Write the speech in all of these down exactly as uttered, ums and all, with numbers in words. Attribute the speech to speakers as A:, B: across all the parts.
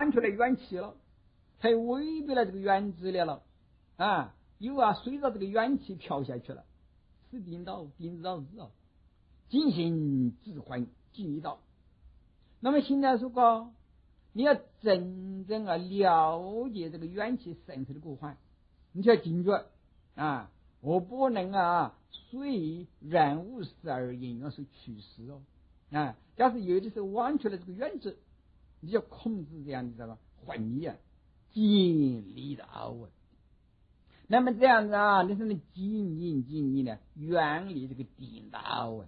A: 出来元气了，它违背了这个原子力了啊，又啊随着这个元气飘下去了，是颠倒颠倒日啊，进行智慧进道。那么现在说过，你要真正啊了解这个元气生成的过程，你就要警觉啊，我不能啊随人物事而引而是趋势哦啊，假使有的时候忘却了这个原则，你就要控制这样的这个幻灭啊，建立的奥文。那么这样子啊，你才能经营经营呢，远离这个颠倒啊。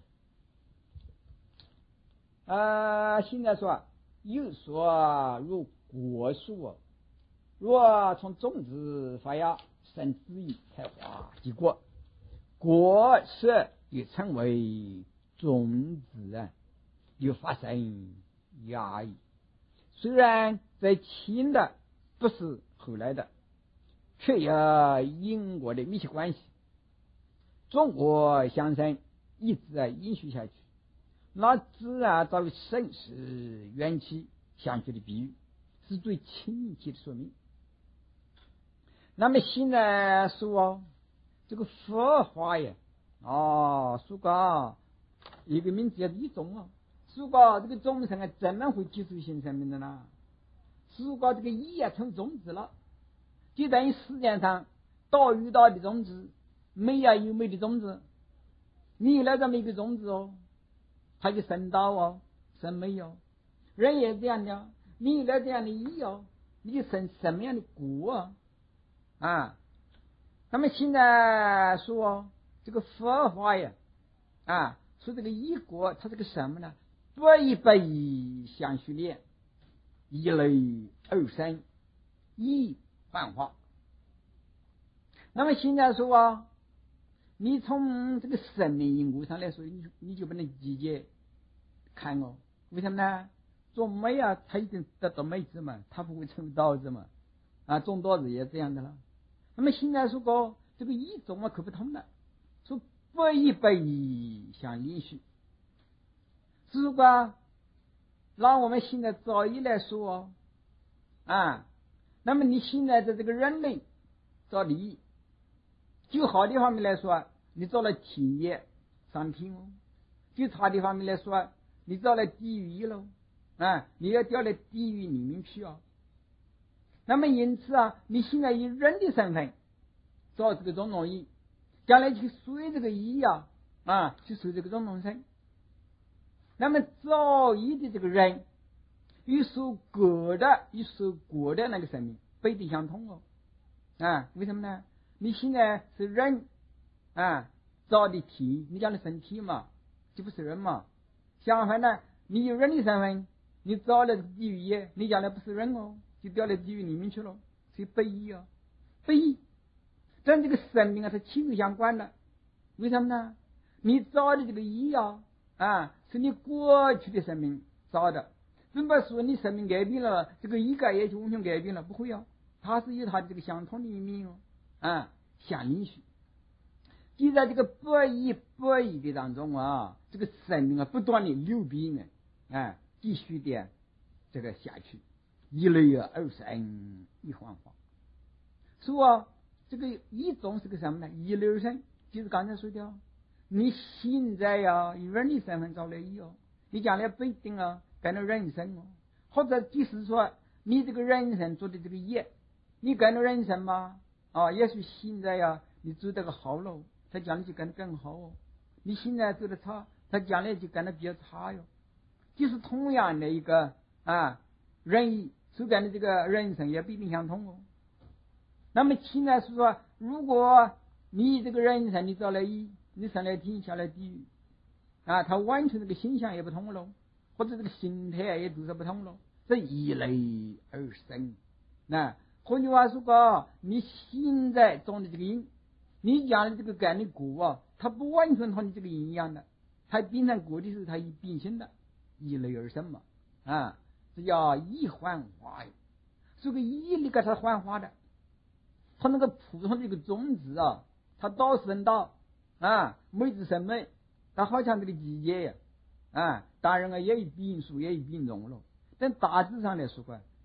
A: 啊，现在说又说如果树，若从种子发芽生枝叶开花结果，果实也成为种子啊，又发生芽叶。虽然在前的不是后来的，却有因果的密切关系。中国相声一直啊延续下去，那自然作为生死元气相续的比喻，是最亲切的说明。那么现在说这个佛法呀，哦，说过一个名字叫一种啊，说过这个众生啊怎么会接受新生命的呢？说过这个一啊成种子了，就等于世界上大与大的种子，美啊有美的种子，你有了这么一个种子哦，它就生道哦，生美哦。人也这样的，你有了这样的意哦，你就生什么样的果啊？啊，那么现在说这个佛法呀，啊，说这个一果它是个什么呢？不一不一相续练，一类二生，一幻化。那么现在说啊，你从这个生命因果上来说，你你就不能直接看哦。为什么呢？做美啊，他一定得到美子嘛，他不会成为道子嘛。啊，种稻子也这样的了。那么现在说过这个一种啊可不通了，说不一不一相连续。如果让我们现在早一来说啊，那么你现在的这个人类找利益，就好的方面来说，你做了天业上天哦；就差的方面来说，你做了地狱喽啊，你要掉到地狱里面去啊。那么因此啊，你现在以人的身份做这个总统义，将来去随这个义啊啊，去受这个总统生。那么造义的这个人与受果的与受果的那个生命不一定相同哦啊，为什么呢？你现在是人啊造的体，你将来身体嘛，就不是人嘛。相反呢，你有人的身份，你造了地狱业，你将来不是人哦，就掉到地狱里面去了，所以不义啊，不义。但这个生命啊，它亲自相关的，为什么呢？你造的这个义啊啊，是你过去的生命造的，并不是说你生命改变了，这个义改也就完全改变了，不会啊，它是有它的这个相同的一面哦啊，相连续。就在这个不义不义的当中啊，这个生命啊不断的流变呢，啊，继续的这个下去，一类啊二生一幻化。说啊，这个一种是个什么呢？一类二生，就是刚才说的，你现在呀、啊、以人的身份造了义哦，你将来不一定啊改了人生哦，或者就是说你这个人生做的这个业，你改了人生吗？啊，也许现在呀、啊、你做这个好了，他将来就干得更好哦。你现在做的差，他将来就干得比较差哟。就是同样的一个啊人意，所干的这个人生也不一定相同哦。那么现在是说，如果你这个人生你造了义，你上来天下来地狱啊，他完全这个形象也不同了，或者这个形态也都是不同了，这一类而生。那换句话说过，你现在种的这个因，你讲的这个干的果啊，它不完全同你这个因一样的，它变成果的时候，它一变形的，一类而生嘛啊，这叫一幻化。这个一你给它幻化的，它那个普通的这个种子啊，它到生到啊，美子生美，它好像这个季节呀啊，当然啊也有变数，也有变种了，但大致上来说啊，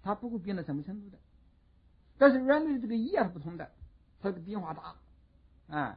A: 它不会变到什么程度的。但是人类的这个意啊是不同的，它这个变化大啊。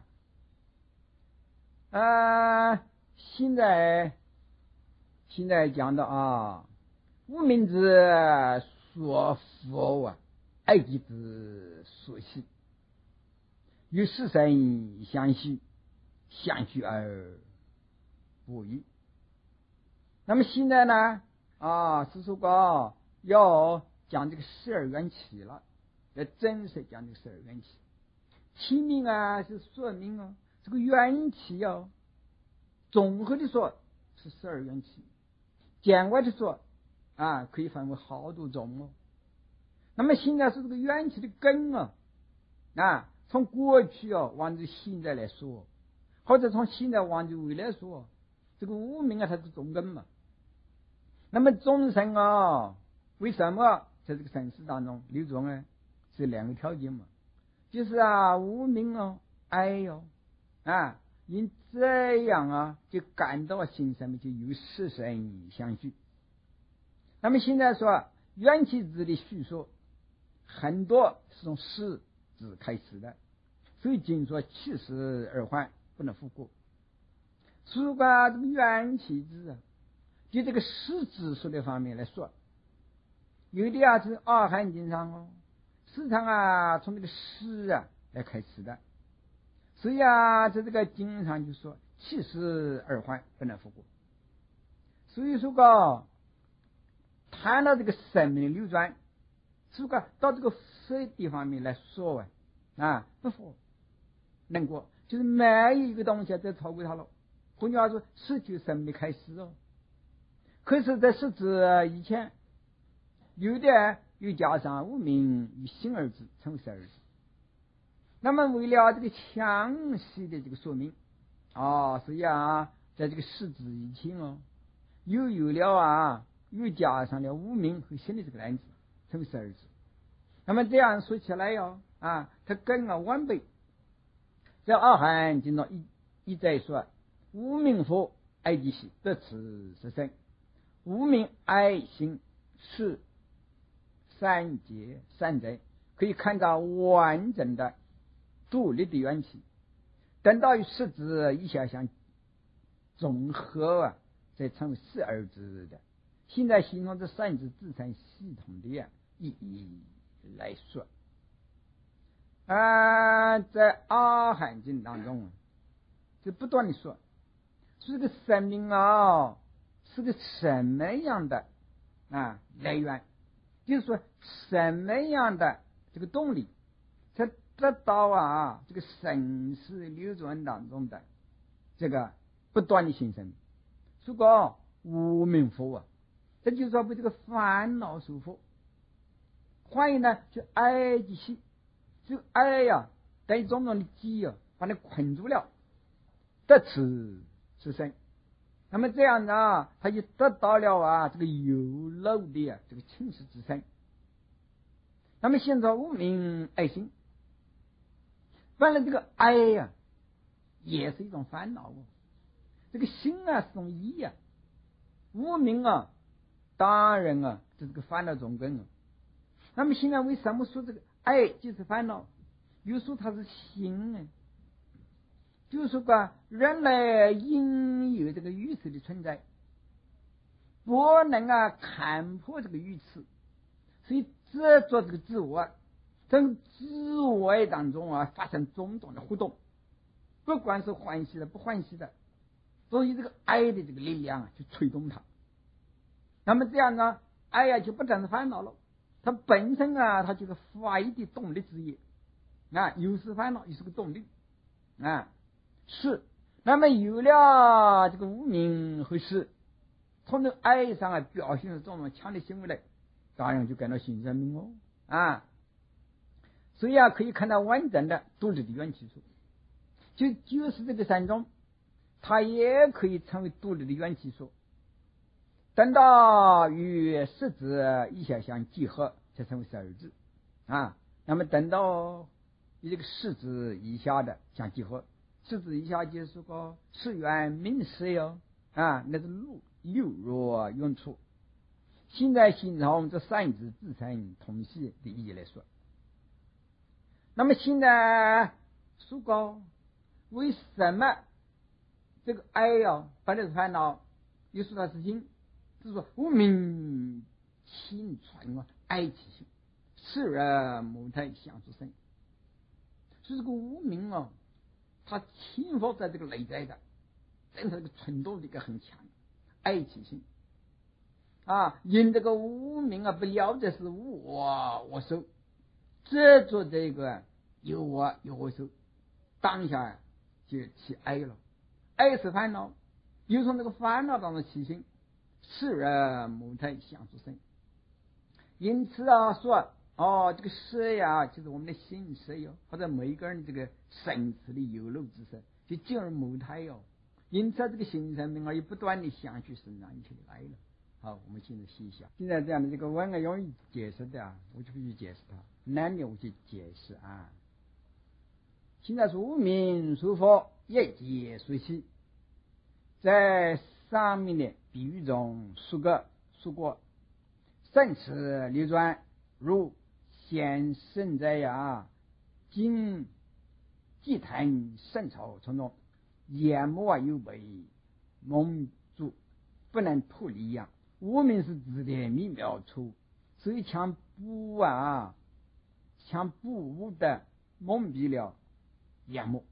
A: 啊，现在现在讲的啊，无名之所伏啊，爱己之所系，与世神相续，相续而不渝。那么现在呢啊，是说过要讲这个十二缘起了，要正式讲这个十二缘起。起名啊是说明啊，这个缘起啊，综合的说是十二缘起，简外的说啊可以分为好多种哦。那么现在是这个缘起的根啊，啊从过去啊往这现在来说，或者从现在往这未来说，这个无明啊它是种根嘛。那么众生啊，为什么在这个生死当中流转呢？是两个条件嘛，就是啊无明啊爱哟啊，因这样啊就感到心上面就有世神相续。那么现在说缘起字的叙说很多是从世字开始的，所以经说七十二幻不能复过。如果这个缘起字啊，就这个世字说的方面来说，有的啊是阿含经上哦，时常啊从这个世啊来开始的，所以啊在这个经上就说七十二幻不能复过。所以说个谈到这个生命的流转，如果到这个色地方面来说啊啊不复能过，就是没有一个东西再超过它了。换句话说，失去生命开始哦。可是在实质以前，有的又加上无明与心二字，称为十二字。那么为了这个详细的这个说明啊，所以啊，在这个实质以前哦，又有了啊，又加上了无明和心的这个单字，称为十二字。那么这样说起来哟啊，它更啊完备。在阿含经中一一再说，无明佛爱己心，得此是生。无明爱心是三界三者，可以看到完整的独立的缘起。等到与实质一下相综合啊，再成为十二字的。现在形容这三字自成系统的啊意义来说啊，在阿含经当中就不断的说，这个生命啊是个什么样的啊来源，就是说什么样的这个动力才得到啊这个生死流转当中的这个不断的形成。如果无明惑啊，这就是说被这个烦恼束缚，欢迎呢就爱己心，就爱呀等于种种的机啊把它捆住了，得此是生。那么这样呢，他就得到了啊这个有漏的啊这个情识之身。那么现在无明爱心，完了这个爱呀、啊、也是一种烦恼哦，这个心啊是种意啊，无明啊当然啊这是个烦恼总根啊。那么现在为什么说这个爱就是烦恼，又说它是心呢？就是说吧，人类因有这个愚痴的存在，不能啊看破这个愚痴，所以执着这个自我，从自我当中啊发生种种的互动，不管是欢喜的不欢喜的，所以这个爱的这个力量啊去推动它。那么这样呢，爱呀、啊、就不再是烦恼了，它本身啊它就是发一的动力之一啊，又是烦恼又是个动力啊。是，那么有了这个无明和识，从这爱上啊表现出这种强烈行为来，当然就感到新生命哦啊。所以啊，可以看到完整的独立的缘起说，就就是这个三种，它也可以成为独立的缘起说。等到与实质一下相结合，才成为十二字啊。那么等到与这个实质以下的相结合。实质以下就是个世缘名色哟啊，那是六六若用处。 现在形容这三字自成同系的意义来说，那么现在说过为什么这个爱呀本来是烦恼，又说它是心，就是说无名轻传啊爱其心，是人母胎相出生。所以这个无名啊，它侵伏在这个内在的，真是这个存动力很强，爱其心啊，因这个无名啊不了解是我我受，执着这个有我有我受，当下就起爱了，爱是烦恼，又从这个烦恼当中起心，是人母胎相出生。因此啊说哦，这个色呀，就是我们的心色哟，或者每一个人这个生死的有漏之色，就进入母胎哟。因此，这个心生命啊，也不断的想去生长起来了。好，我们现在细想，现在这样的这个文啊，容易解释的啊，我就不去解释它；难的我去解释啊。现在说无名说佛，业界随喜，在上面的比喻中说过说过，生死流转如先生在呀，经祭坛圣草丛中，眼目啊又被蒙住，不能脱离呀。无名是指的密妙处，所以强不啊，强不无的蒙蔽了眼目。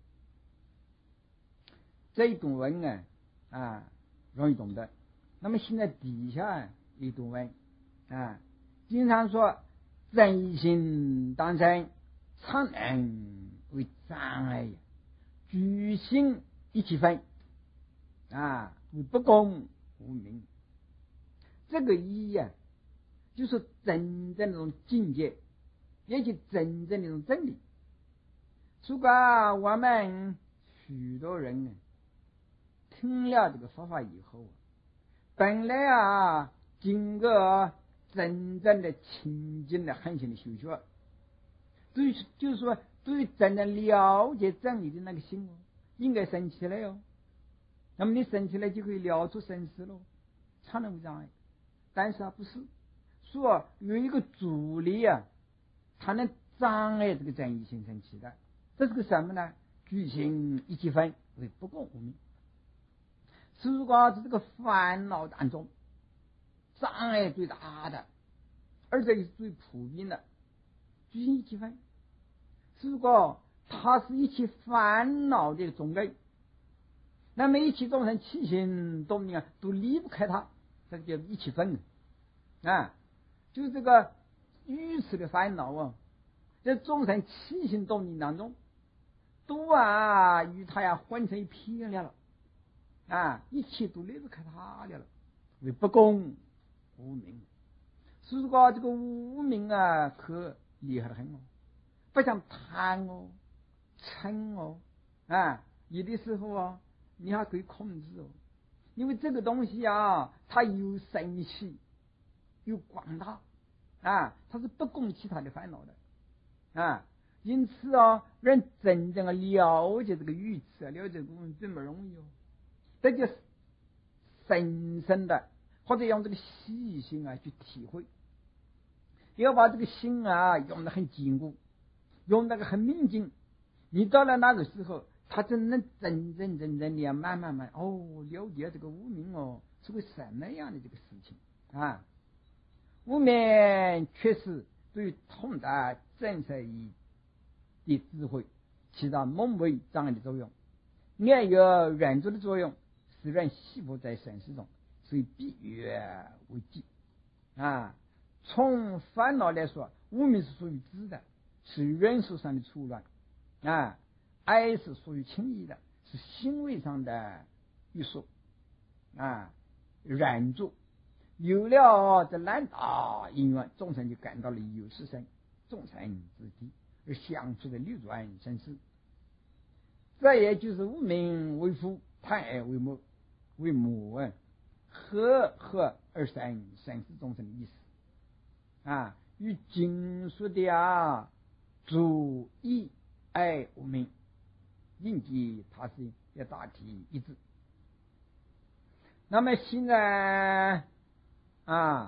A: 这一段文啊啊容易懂得。那么现在底下一段文啊，经常说真心当真，常能为障碍，居心一起分啊，为不公无名。这个意义啊，就是真正的那种境界，也就真正的那种真理。如果我们许多人呢，听了这个佛法以后，本来啊，经过真正的清净的恒心的修学，对于就是说，对于真正了解真理的那个心哦，应该升起来哦。那么你升起来就可以了出生死喽，常能无障碍。但是啊，不是说有一个阻力啊，它能障碍这个真义形成起的。这是个什么呢？居心一起分为不共无名。如果在这个烦恼当中，障碍最大的，而且是最普遍的，居心一起分。如果它是一起烦恼的种类，那么一起众生起心动念啊，都离不开它，这个叫一起分啊，就是这个愚痴的烦恼啊，在众生起心动念当中，都啊与它呀混成一片了啊，一切都离不开它了，为不公无名。如果这个无名啊，可厉害得很哦，不像贪哦、嗔哦啊，有的时候啊，你还可以控制哦，因为这个东西啊，它有神气，有广大啊，它是不共其他的烦恼的啊。因此啊，人真正的了解这个语词啊，了解这个东西并不容易哦。这就是深深的，或者用这个细心啊去体会，要把这个心啊用得很坚固，用那个很明净。你到了那个时候，他真能真真正正的慢慢慢哦了解这个无明哦是个什么样的这个事情啊。无明确实对于通达正确义的智慧起到蒙蔽障碍的作用，也有忍住的作用，使人系缚在生死中，所以必约为忌啊。从烦恼来说，无明是属于知的，是人数上的粗乱啊；爱是属于轻易的，是行为上的约束啊。忍住有了这难大因缘，众生就感到了有是生，众生之地，而相处的流转生死。这也就是无明为父，贪爱为母，为母啊，和合而生生死众生的意思啊，与经说的啊主义爱无明应记它是也大体一致。那么现在啊，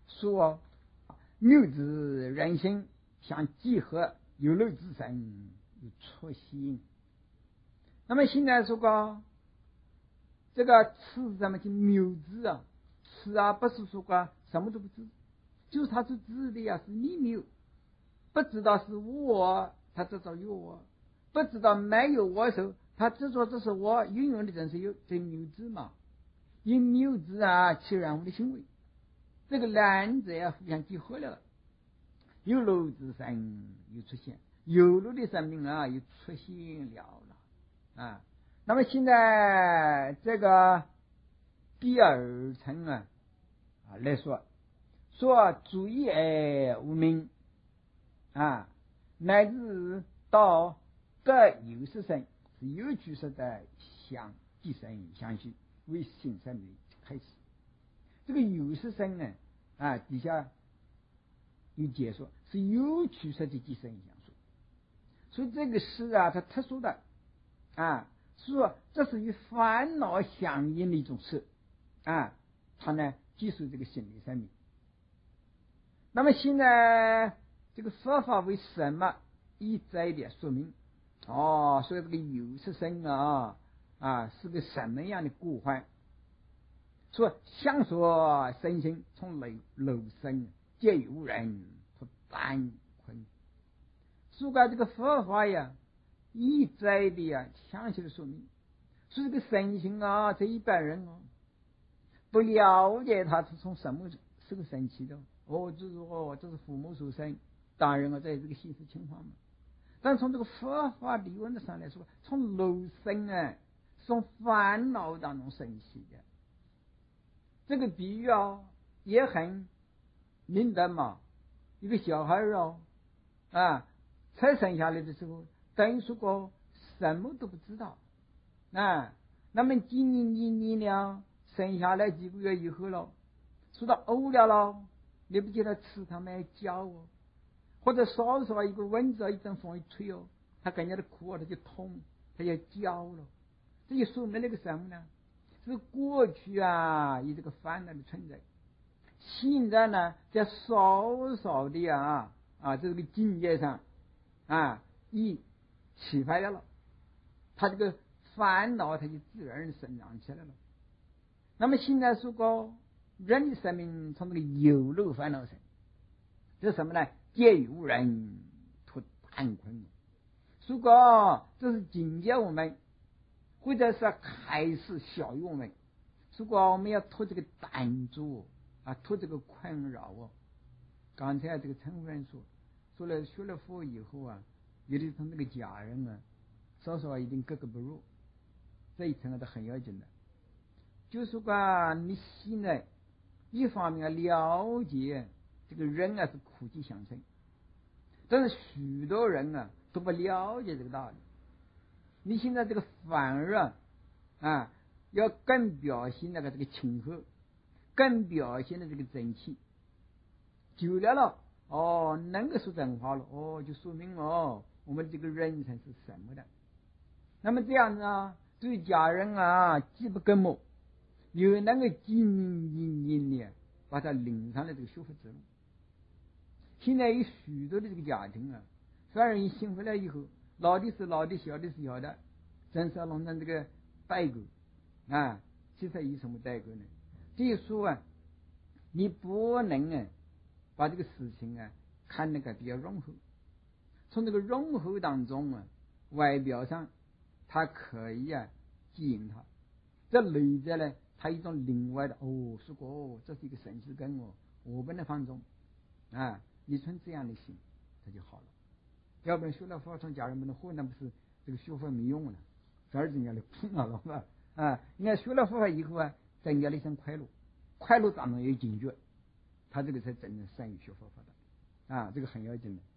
A: 说谬之人心，相结合，有漏之神，有出心。那么现在说个这个痴怎么去谬之啊？痴啊，不是说个什么都不知，就是他是知的呀，是秘密，不知道是我，他知道有我，不知道没有我的时候，他知道这是我运用的真是有这谬之嘛？因谬之啊，起人物的行为，这个两者呀互相结合了，有漏之神有出现，有漏的生命啊又出现了了啊。那么现在这个第二层啊啊来说，说主义而无名啊，乃至到各有识生是有居识的相即生相续为心生的开始。这个有识生呢啊，底下有解说是有居识的即生相续，所以这个是啊，它特殊的啊，是说这是与烦恼相应的一种事啊，它呢即是这个心理生命。那么现在这个说法为什么一再的说明哦，所以这个有识生啊啊是个什么样的过患？说相说身心从楼楼生皆有人不单困，说个这个佛法呀一再的呀详细的说明，说这个身心啊这一般人哦不了解他是从什么是个生起的哦，就是哦这是父母所生，当然啊在这个现实情况嘛。但从这个佛法理论的上来说，从楼生啊从烦恼当中生起的，这个比喻啊也很明白嘛。一个小孩哦啊才生下来的时候，等于说过什么都不知道啊，那么几年几年了，生下来几个月以后了，说到呕了了，你不记得吃他们叫哦，或者稍稍一个蚊子一阵风一吹哦，他感觉到苦啊，他就痛，他就叫了。这就说明那个什么呢？是过去啊有这个烦恼的存在，现在呢在稍稍的啊啊这个境界上啊一起发了，他这个烦恼他就自然生长起来了。那么现在说过人的生命从这个有漏烦恼生，这是什么呢？皆有人脱单困。如果这是警戒我们，或者是开始教育我们，如果我们要脱这个单住啊，脱这个困扰哦。刚才这个陈夫人说，说了学了佛以后啊，有的从这个家人啊，稍稍一定格格不入，这一层啊都很要紧的。就是说你现在一方面啊了解这个人啊是苦集相生，但是许多人啊都不了解这个道理。你现在这个反而啊啊要更表现那个这个亲和，更表现的这个真气，久了了哦能够说真话了哦，就说明哦我们这个人生是什么的。那么这样子啊，对家人啊既不跟我，又能够静静静的把他领上了这个修复之路。现在有许多的这个家庭啊，虽然人幸福了以后，老的是老的，小的是小的，真是要弄成这个代沟啊。其实有什么代沟呢？就是说啊，你不能啊把这个事情啊看那个比较融合，从这个融合当中啊，外表上它可以啊吸引他，这内在呢它一种另外的哦，说过哦这是一个神识根哦，我不能放纵啊，你存这样的心它就好了。要不然学了佛从家人们的祸，那不是这个学佛没用了，反而增加了苦恼了嘛啊！你看学了佛法以后啊，增加了一种快乐，快乐当中有警觉，他这个才真正善于学佛法的啊，这个很要紧的。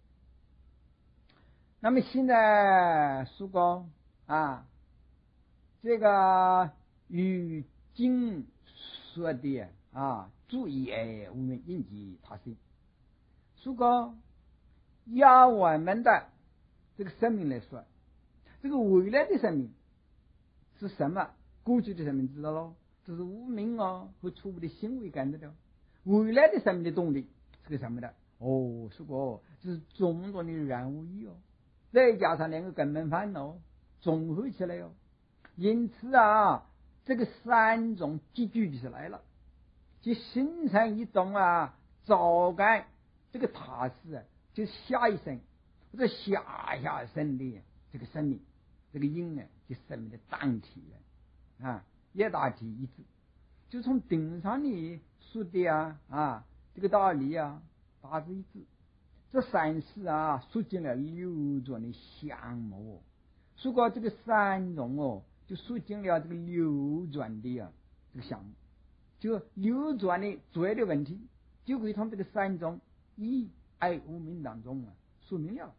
A: 那么现在说过啊，这个与经说的啊，注意哎，我们应记他心。说过要我们的这个生命来说，这个未来的生命是什么？过去的生命知道咯，这是无明啊和错误的行为感得到。 未来的生命的动力是个什么的？哦，是个就是种种的染污意哦，再加上两个根本烦恼综合起来哦，因此啊，这个三种集聚起来了，就形成一种啊早感这个踏实啊，就是下一生或者下下生的这个生命，这个因呢，就生命的当体啊，也大体一致，就从顶上的说的啊啊这个道理啊大致一致。这三世啊说尽了流转的相貌，说过这个三种哦，就说尽了这个流转的啊这个项目，就流转的主要的问题，就可以从这个三种一爱无明当中啊说明了。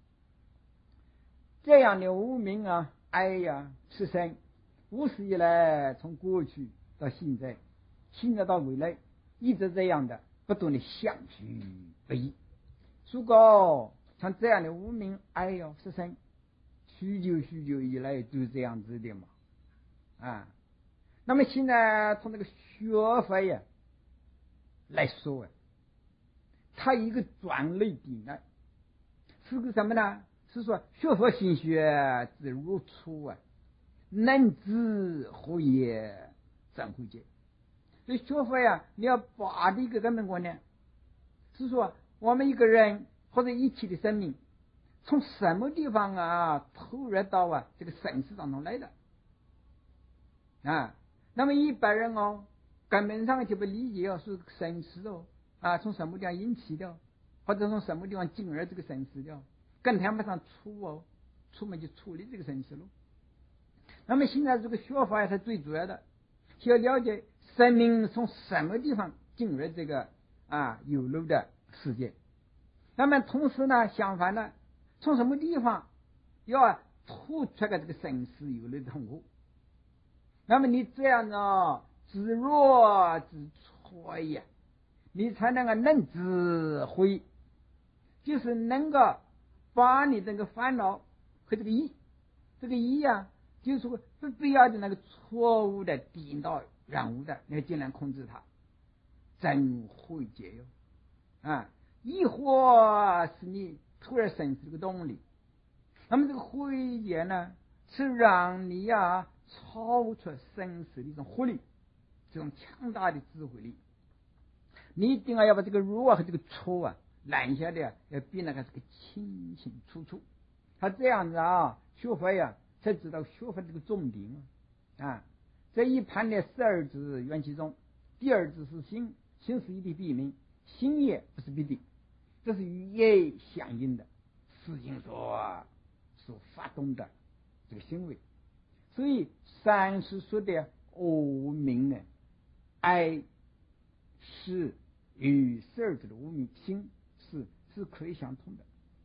A: 这样的无明啊爱呀是生，无始以来从过去到现在，现在到未来，一直这样的不断的相续不已。如果像这样的无明爱呀是生，许久许久以来都是这样子的嘛啊。那么现在从这个学法呀来说啊，它一个转类点呢，是个什么呢？是说学佛心学之如初啊，能知何也怎会解？所以学佛呀，你要把这个根本观念，是说我们一个人或者一切的生命，从什么地方啊投入到啊这个生死当中来的啊？那么一般人哦，根本上就不理解哦，是生死哦啊，从什么地方引起的，或者从什么地方进而这个生死的，更谈不上处哦，处嘛就处理这个生死喽。那么现在这个学法它最主要的，需要了解生命从什么地方进入这个啊有漏的世界。那么同时呢，相反呢，从什么地方要突出个这个生死有漏的痛苦。那么你这样呢，知若知错呀，你才能够能智慧，就是能够把你这个烦恼和这个意，这个意啊，就是说不必要的那个错误的颠倒染污的，你要尽量控制它，真慧解哟啊！亦或是你突然生这个动力，那么这个慧解呢，是让你啊超出生死的一种活力，这种强大的智慧力。你一定要要把这个弱和这个错啊拦下的，要比那个这个清清楚楚。他这样子啊，学佛呀，才知道学佛这个重点啊。这一盘的十二支缘起中，第二支是心，心是一的必明，心也不是必定，这是与业相应的事情所所发动的这个行为。所以三世说的无明呢，爱是与十二支的无明心是是可以相通的。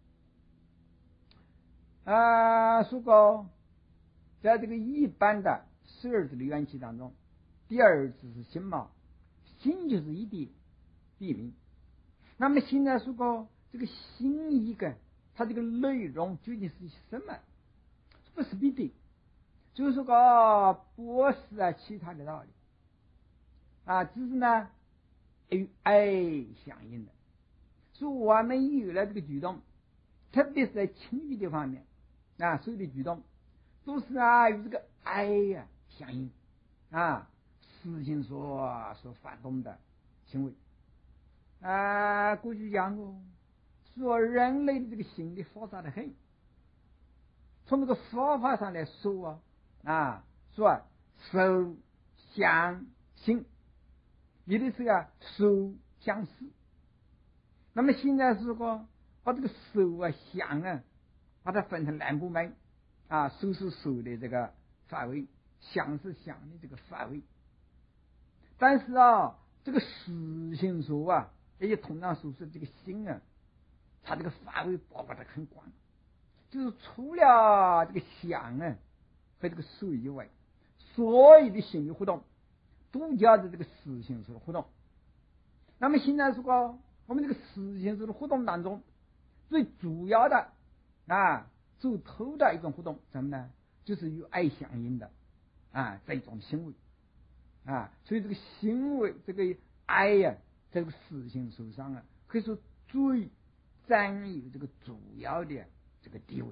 A: 啊，说过在这个一般的十二支的缘起当中，第二支是心嘛，心就是一的必明。那么现在说过这个心一个，它这个内容究竟是什么？不是必定，就是说个不是啊其他的道理啊，只是呢与爱相应的。所以我们有了这个举动，特别是在情欲的方面啊，所有的举动都是啊与这个爱呀、啊、相应啊，事情所所发动的行为啊。过去讲过，说人类的这个心理复杂的很，从这个佛法上来说啊，啊说手相心，有的是啊手相思。那么现在是说把这个手啊相啊，把它分成两部门啊，手是手的这个范围，相是相的这个范围。但是啊，这个实心说啊，也就通常说是这个心啊，它这个范围包括的很广，就是除了这个相啊和这个手以外，所有的心理活动都叫做这个实心说的活动。那么现在说我们这个实心说的活动当中，最主要的啊走头的一种活动什么呢？就是与爱相应的啊这种行为啊。所以这个行为这个爱呀、啊、 这个实行手上啊，可以说最占有这个主要的这个地位。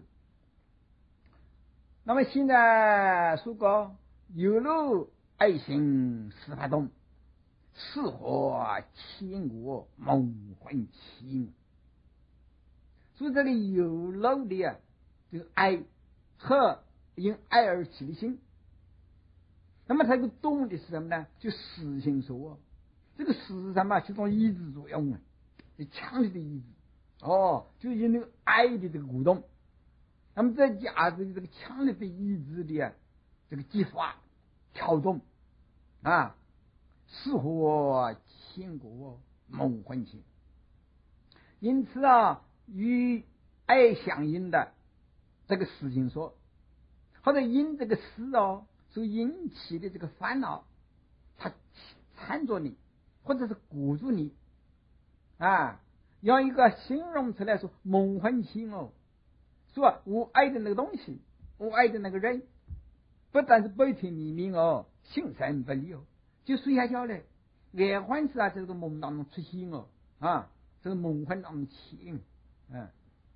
A: 那么现在说过有了爱心十发动，是何千国梦魂起。所以这个有了的啊，这个爱和因爱而起的心，那么它这个动的是什么呢？就实行说啊，这个实上嘛，起种抑制作用啊，强烈的抑制哦，就因那个爱的这个鼓动。那么再加这个这个强烈的意志的啊，这个激发跳动啊，是何千国梦魂起。因此啊，与爱相应的这个事情说，或者因这个事哦所引起的这个烦恼，它缠着你，或者是鼓住你啊，用一个形容词来说，梦魂起哦。说我爱的那个东西，我爱的那个人，不但是白天黎明哦，心神不离哦，就睡下觉嘞，连环是啊，这个梦当中出现哦，啊，这个梦魂当中起，嗯。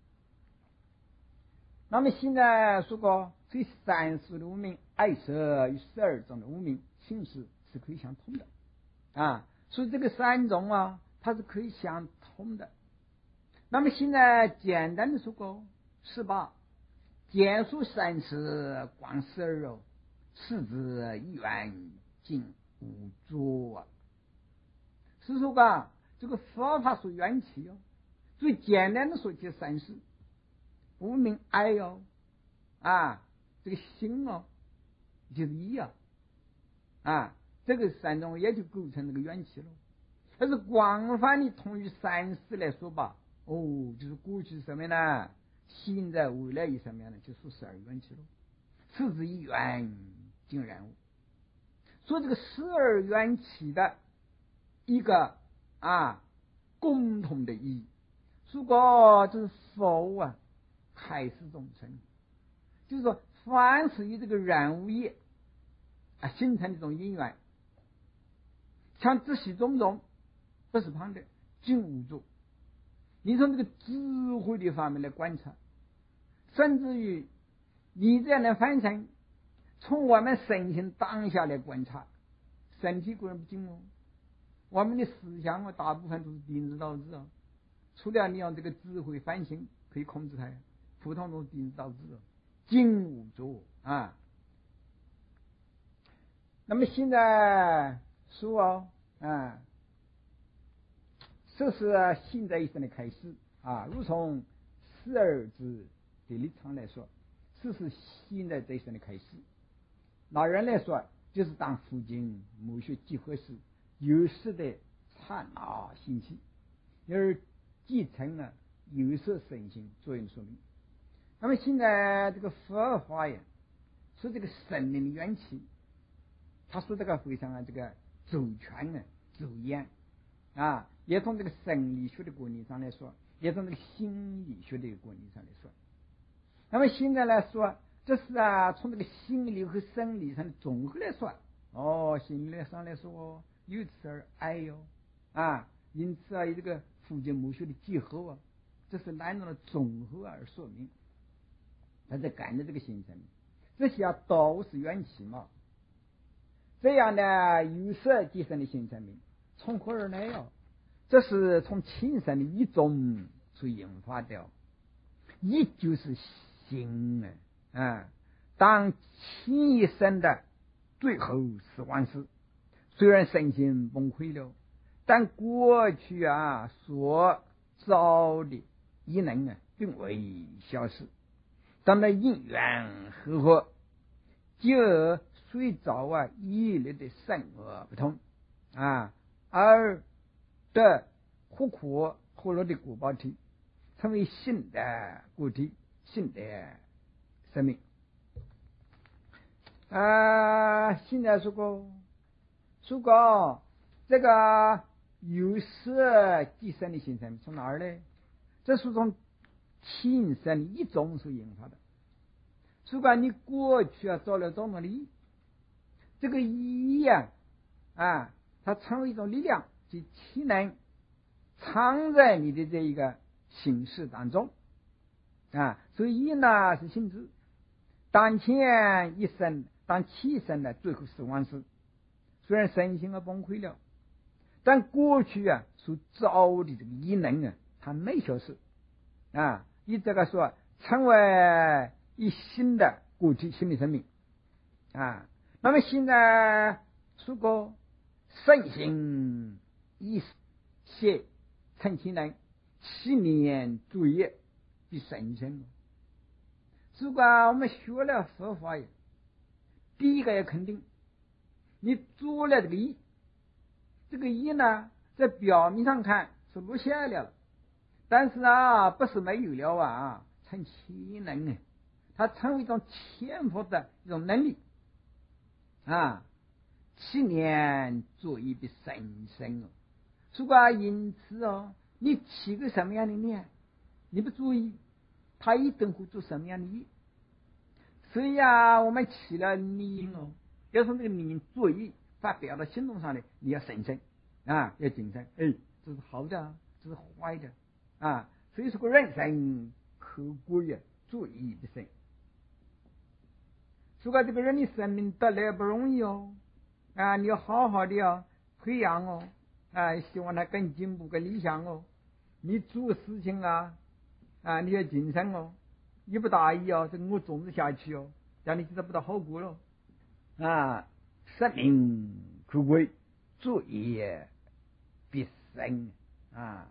A: 那么现在说过，这三十的无名爱色与十二种的无名性质是可以相通的啊，所以这个三种啊，它是可以相通的。那么现在简单的说过。是吧？简述三十光十二哦，是指一元尽无作啊。是说吧，这个佛法说缘起哦，最简单的说就是三十，无名爱哦，啊，这个心哦，就是一啊，啊，这个三种也就构成这个缘起了。但是广泛的同于三十来说吧，哦，就是过去什么呢？现在未来一什么样呢？就说十二缘起了，是指一缘尽然物。说这个十二缘起的一个啊共同的意义。如果就是佛啊开示众生，就是说凡是与这个染物业啊形成的这种因缘，像这些种种不是旁的尽无作。你从这个智慧的方面来观察，甚至于你这样的反省，从我们身心当下来观察，身体固然不精哦，我们的思想啊大部分都是顶子导致啊，除了你用这个智慧反省可以控制它，普通都是顶子导致哦，精无作啊。那么现在说哦啊，这是现在一生的开始啊，如从十二字的立场来说，这是现在这一生的开始。老人来说，就是当附近某些集合时有时的刹那兴起，而继承了有色身心作用说明。那么现在这个佛法呀，说这个生命的缘起，他说这个非常啊这个周全啊周延啊，也从这个生理学的观念上来说，也从这个心理学的观念上来说。那么现在来说，这是啊从这个心理和生理上的综合来说，哦，心理上来说由此而爱哟啊，因此啊有这个附近某些的结合啊，这是哪种的综合而说明，他在感的这个形成，这些啊都是缘起嘛。这样的有色即生的形成名，从何而来哟？这是从亲生的一种所引发的，一就是心啊，啊，当亲一生的最后死亡时，虽然身心崩溃了，但过去啊所造的异能啊并未消失。当那因缘和合，就虽早啊一律的生而不同啊，而的苦苦活络的果报体，成为新的个体，新的生命啊。现在说过说过这个有色即生的形成从哪儿呢？这是从亲生一种所引发的。如果你过去啊做了多么力，这个一呀啊，它成为一种力量， 这气能藏在你的这一个心事当中啊。所以一呢是心智，当前一生当气生的最后死亡时，虽然身心而崩溃了，但过去啊所造的这个异能啊，它没消失啊，以这个说成为一新的个体新的生命啊。那么现在如果身心意识血成气能，七年作业比神圣。如果我们学了佛法呀，第一个要肯定你做了这个义，这个义呢在表面上看是落下了，但是啊不是没有了啊，成气能啊，它成为一种天赋的一种能力啊。七年作业比神圣哦。如果因此哦，你起个什么样的念，你不注意，他一定会做什么样的业。所以啊，我们起了念哦，要从这个念作业发表到行动上的，你要神圣啊，要谨慎。哎，这是好的，这是坏的啊。所以说个人生可贵呀，作业的生。如果这个人的生命得来不容易哦。啊，你要好好的要培养哦，啊，希望他更进步、更理想哦。你做事情啊，啊，你要谨慎哦，你不大意哦，这个我种植下去哦，这样你就得不到好果了。啊，生命可贵，作业必生啊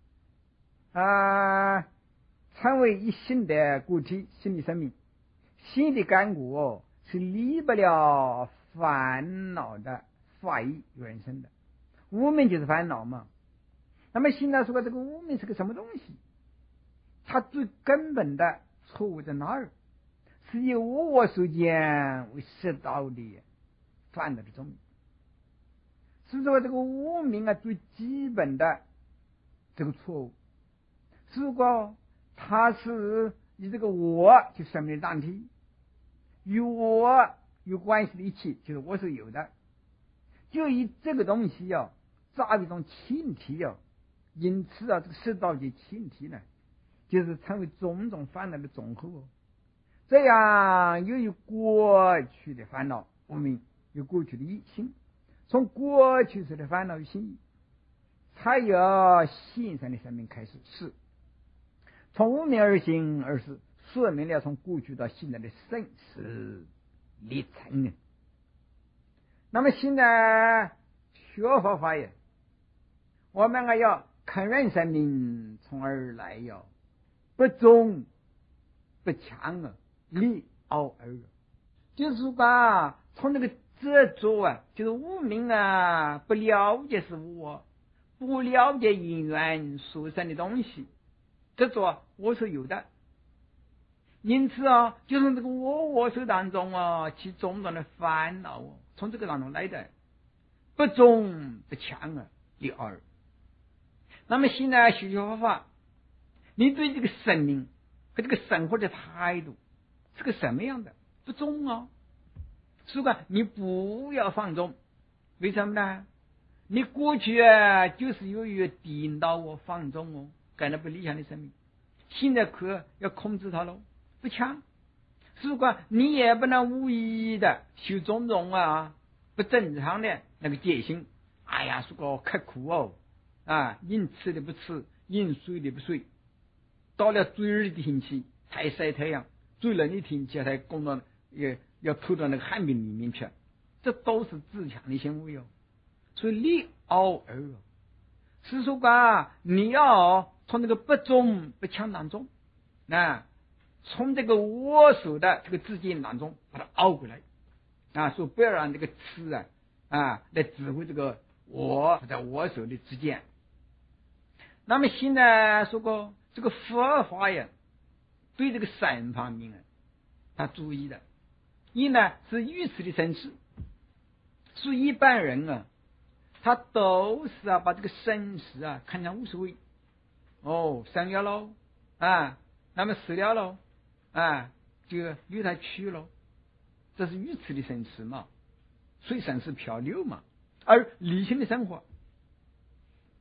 A: 啊，成为一新的个体、新的生命，新的感悟哦，是离不了烦恼的法义原生的。无明就是烦恼嘛。那么现在说这个无明是个什么东西？它最根本的错误在哪儿？是以我我所见为实道的烦恼的种。是说这个无明啊，最基本的这个错误。如果它是以这个我就生命的当体，与我有关系的一切就是我是有的，就以这个东西啊作为一种气体啊，因此啊这个世道的气体呢，就是成为种种烦恼的总和哦。这样又有过去的烦恼无明，有过去的意心，从过去时的烦恼与心意，才有现生的生命开始，是从无明而行，而是说明了从过去到现在的生死历程呢。那么现在学佛法也，我们还要肯认生命从而来哟，不忠不强啊，立傲而就是把从那个执着啊，就是无明啊，不了解是我，不了解因缘所生的东西，执着我是有的。因此啊，就从这个我我手当中啊，起种种的烦恼哦，从这个当中来的，不忠不强啊，第二。那么现在学学佛法，你对这个生命和这个生活的态度是个什么样的？不忠啊，所以你不要放纵。为什么呢？你过去啊，就是由于颠倒我放纵哦，感到不理想的生命，现在可要控制它喽。不强，如果你也不能无意的修种种啊不正常的那个戒心，哎呀，是个刻苦哦啊，应吃的不吃，应睡的不睡，到了最热的天气才晒太阳，最冷的天气才供到也要投到那个旱冰里面去，这都是自强的行为哦。所以立傲而哦，是说啊，你要从那个不忠不强当中啊。从这个我手的这个之间当中把它熬过来啊，说不要让这个痴啊啊来指挥这个我在我手的之间。那么现在说过这个佛法呀，对这个三方面啊，他注意的，一呢是愚痴的生死，所以一般人啊，他都是啊把这个生死啊看成无所谓哦，生了喽啊，那么死了喽。啊，就由他去了，这是愚痴的生死嘛，随生死漂流嘛。而理性的生活，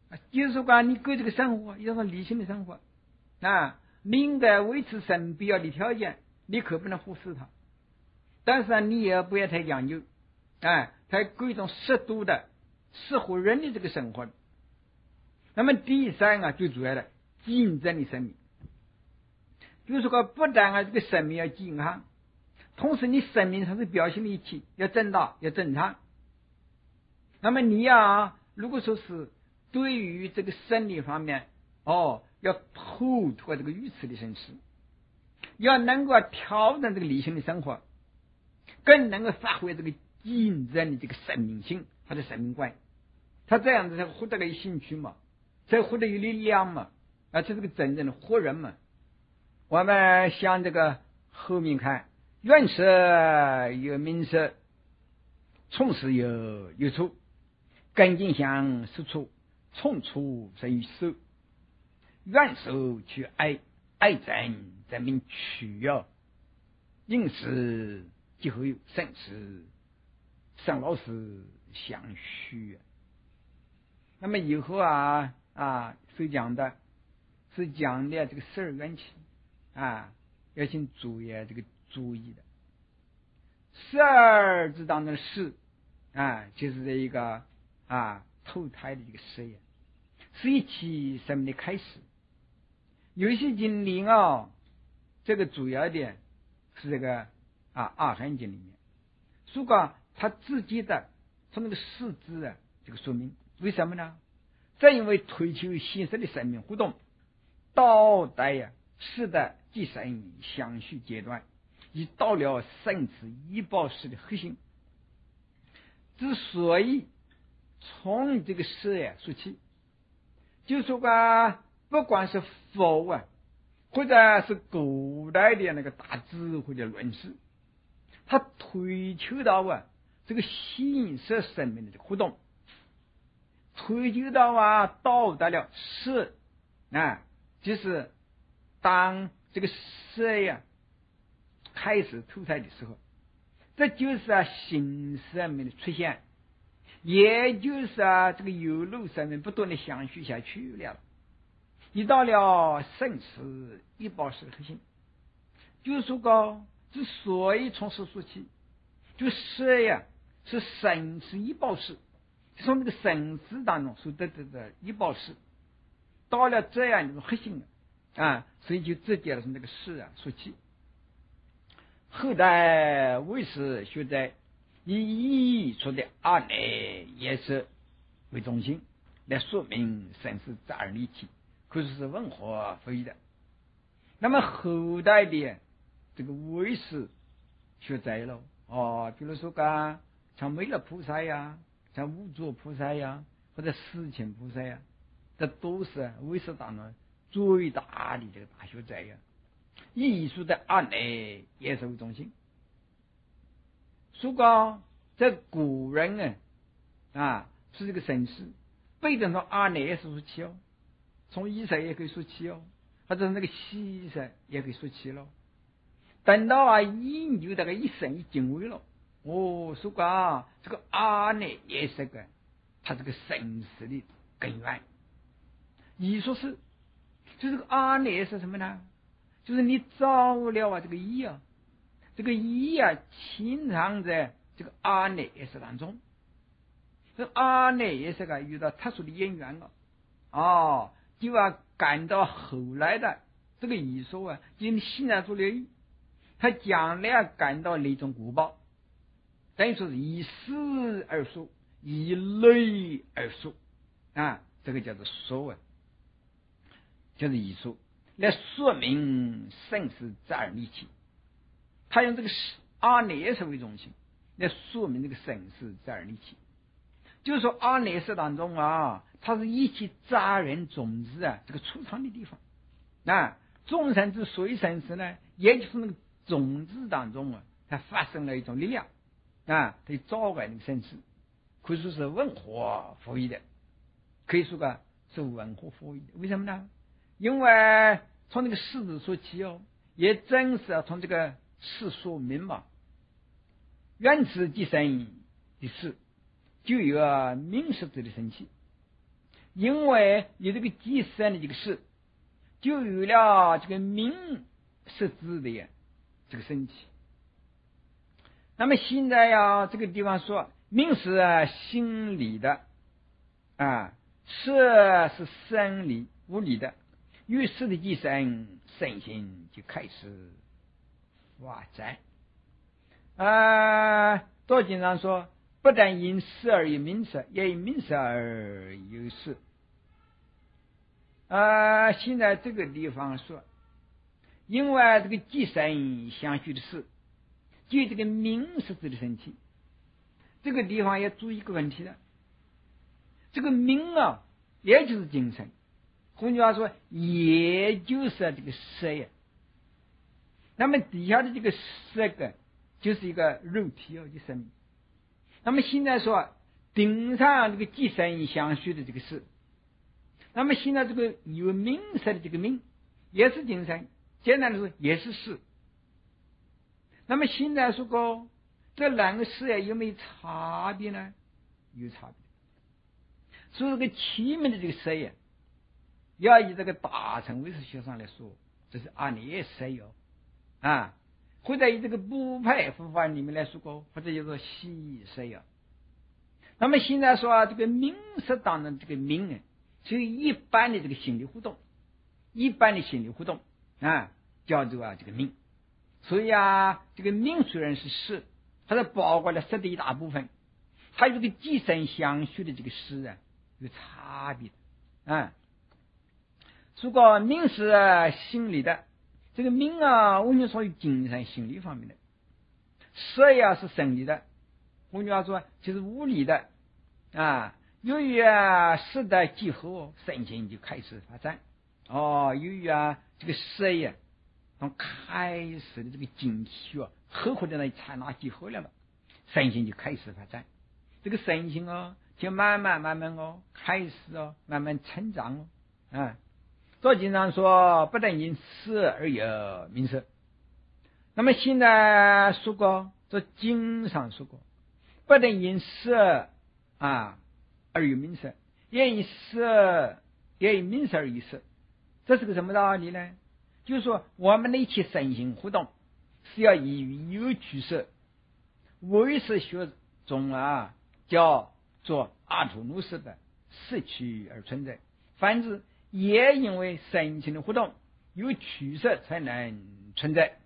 A: 就是说啊，你过这个生活要说理性的生活啊，你应该维持生必要的条件，你可不能忽视它。但是啊，你也不要太讲究，哎，它过一种适度的、适合人的这个生活。那么第三啊，最主要的竞争的生命，就是说不但啊这个生命要健康，同时你生命上是表现的一切要正大要正常。那么你啊，如果说是对于这个生理方面哦，要透脱这个愚痴的心思，要能够调整这个理性的生活，更能够发挥这个竞争的这个生命性或者生命观，他这样子才获得个兴趣嘛，才获得有力量嘛，而且这个真正的活人嘛。我们向这个后面看，愿舍有名舍，从事有有处，根茎相实处，从处生于手，愿受去爱，爱真则名取哟，应是即后有生死，生老死相续。那么以后啊啊，所讲的是讲的这个十二缘起啊，要请注意这个注意的。十二字当中的十啊，就是这一个啊投胎的这个事业，是一起生命的开始。有一些经历啊，这个主要的是这个啊阿含经里面，如果他自己的从那个四字啊这个说明，为什么呢？正因为追求现实的生命活动，到达呀是的即生相续阶段，已到了生死医报式的核心。之所以从这个事业说起，就说啊，不管是佛啊，或者是古代的那个大智慧的论师，他追求到啊这个现实生命的这个活动，追求到啊到达了是啊，就是当这个事业开始投胎的时候，这就是啊新生命的出现，也就是啊这个有漏生命不断的相续下去了，一到了生死一报式的核心。就是说高之所以从事说起，就是呀是生死一报式，从这个生死当中所得的一报式，到了这样一种核心啊，所以就直接的从这个事啊说起。后代为师学在以艺术的阿赖耶识为中心来说明生死这二立体，可是是文化非的。那么后代的这个为师学在了哦，比如说噶像弥勒菩萨呀，像无著菩萨呀，或者世亲菩萨呀，这都是为师当中最大的这个大学者呀。以艺术的阿赖耶识为中心，说过这古人啊啊是这个神识，不一定从阿赖耶识说起哦，从以色也可以说起哦，或者那个西色也可以说起了。等到啊研究这个一生一经纬了，哦，说过啊这个阿赖耶识个，它这个神识的根源。艺术是就这个阿赖耶识什么呢？就是你找了啊这个一啊，这个一啊潜藏在这个阿赖耶识当中。这阿赖耶识啊遇到特殊的因缘了，哦，就要感到后来的这个艺术啊，因为欣然出了意，他将来感到那种果报，等于说是以事而说，以类而说啊，这个叫做说啊，就是艺术来说明生死这二立体。他用这个阿赖耶识为中心来说明这个生死这二立体，就是说阿赖耶识当中啊，它是一切杂人种子啊这个出场的地方啊。众生之所以生死呢，也就是那个种子当中啊，它发生了一种力量啊，它召唤那个生死，可以说是文化赋予的，可以说个是文化赋予的。为什么呢？因为从那个事字说起哦，也正是从这个事说明嘛。原始即生的事，就有啊名实质的生起。 因为有这个既生的这个事，就有了这个名实质的呀这个身体。那么现在呀，这个地方说名是心理的啊，事是生理物理的，于事的既生，身心就开始发展。啊，道经上说，不但因事而有名色，也因名色而有事。啊，现在这个地方说，因为这个既生相续的事，就这个名实质的身体，这个地方要注意一个问题的。这个名啊，也就是精神。换句话说，也就是这个色呀。那么底下的这个色个，就是一个肉体哦，就生命。那么现在说顶上这个既生相续的这个事，那么现在这个有名色的这个名，也是精神。简单的说，也是事。那么现在说过，这两个事啊有没有差别呢？有差别。所以这个前面的这个色呀，要以这个大乘唯识学上来说，这是阿赖色哟啊，或者以这个部派佛法里面来说过，或者叫做细色哟。那么现在说啊，这个名色当中这个名啊，是一般的这个心理活动，一般的心理活动啊，叫做啊这个名。所以啊，这个名虽然是事，它是包括了色的一大部分，它有这个既生相续的这个事啊，有差别的啊。如果名是心理的，这个名啊，完全属于精神心理方面的；色呀是生理的，换句话说就是物理的啊。由于啊色的结合，身心就开始发展。哦，由于啊这个色呀，从开始的这个精气啊，合合的那一刹那结合了了，身心就开始发展。这个身心哦，就慢慢慢慢哦，开始哦，慢慢成长哦，啊。所以经常说，不但因事而有名色。那么现在说过，这经上说过，不但因色啊而有名色，也因色也因名色而有色。这是个什么道理呢？就是说，我们的一切身心活动是要以有取色，唯识学中啊叫做阿图努斯的色取而存在。凡之也因为身心的活动有取色才能存在。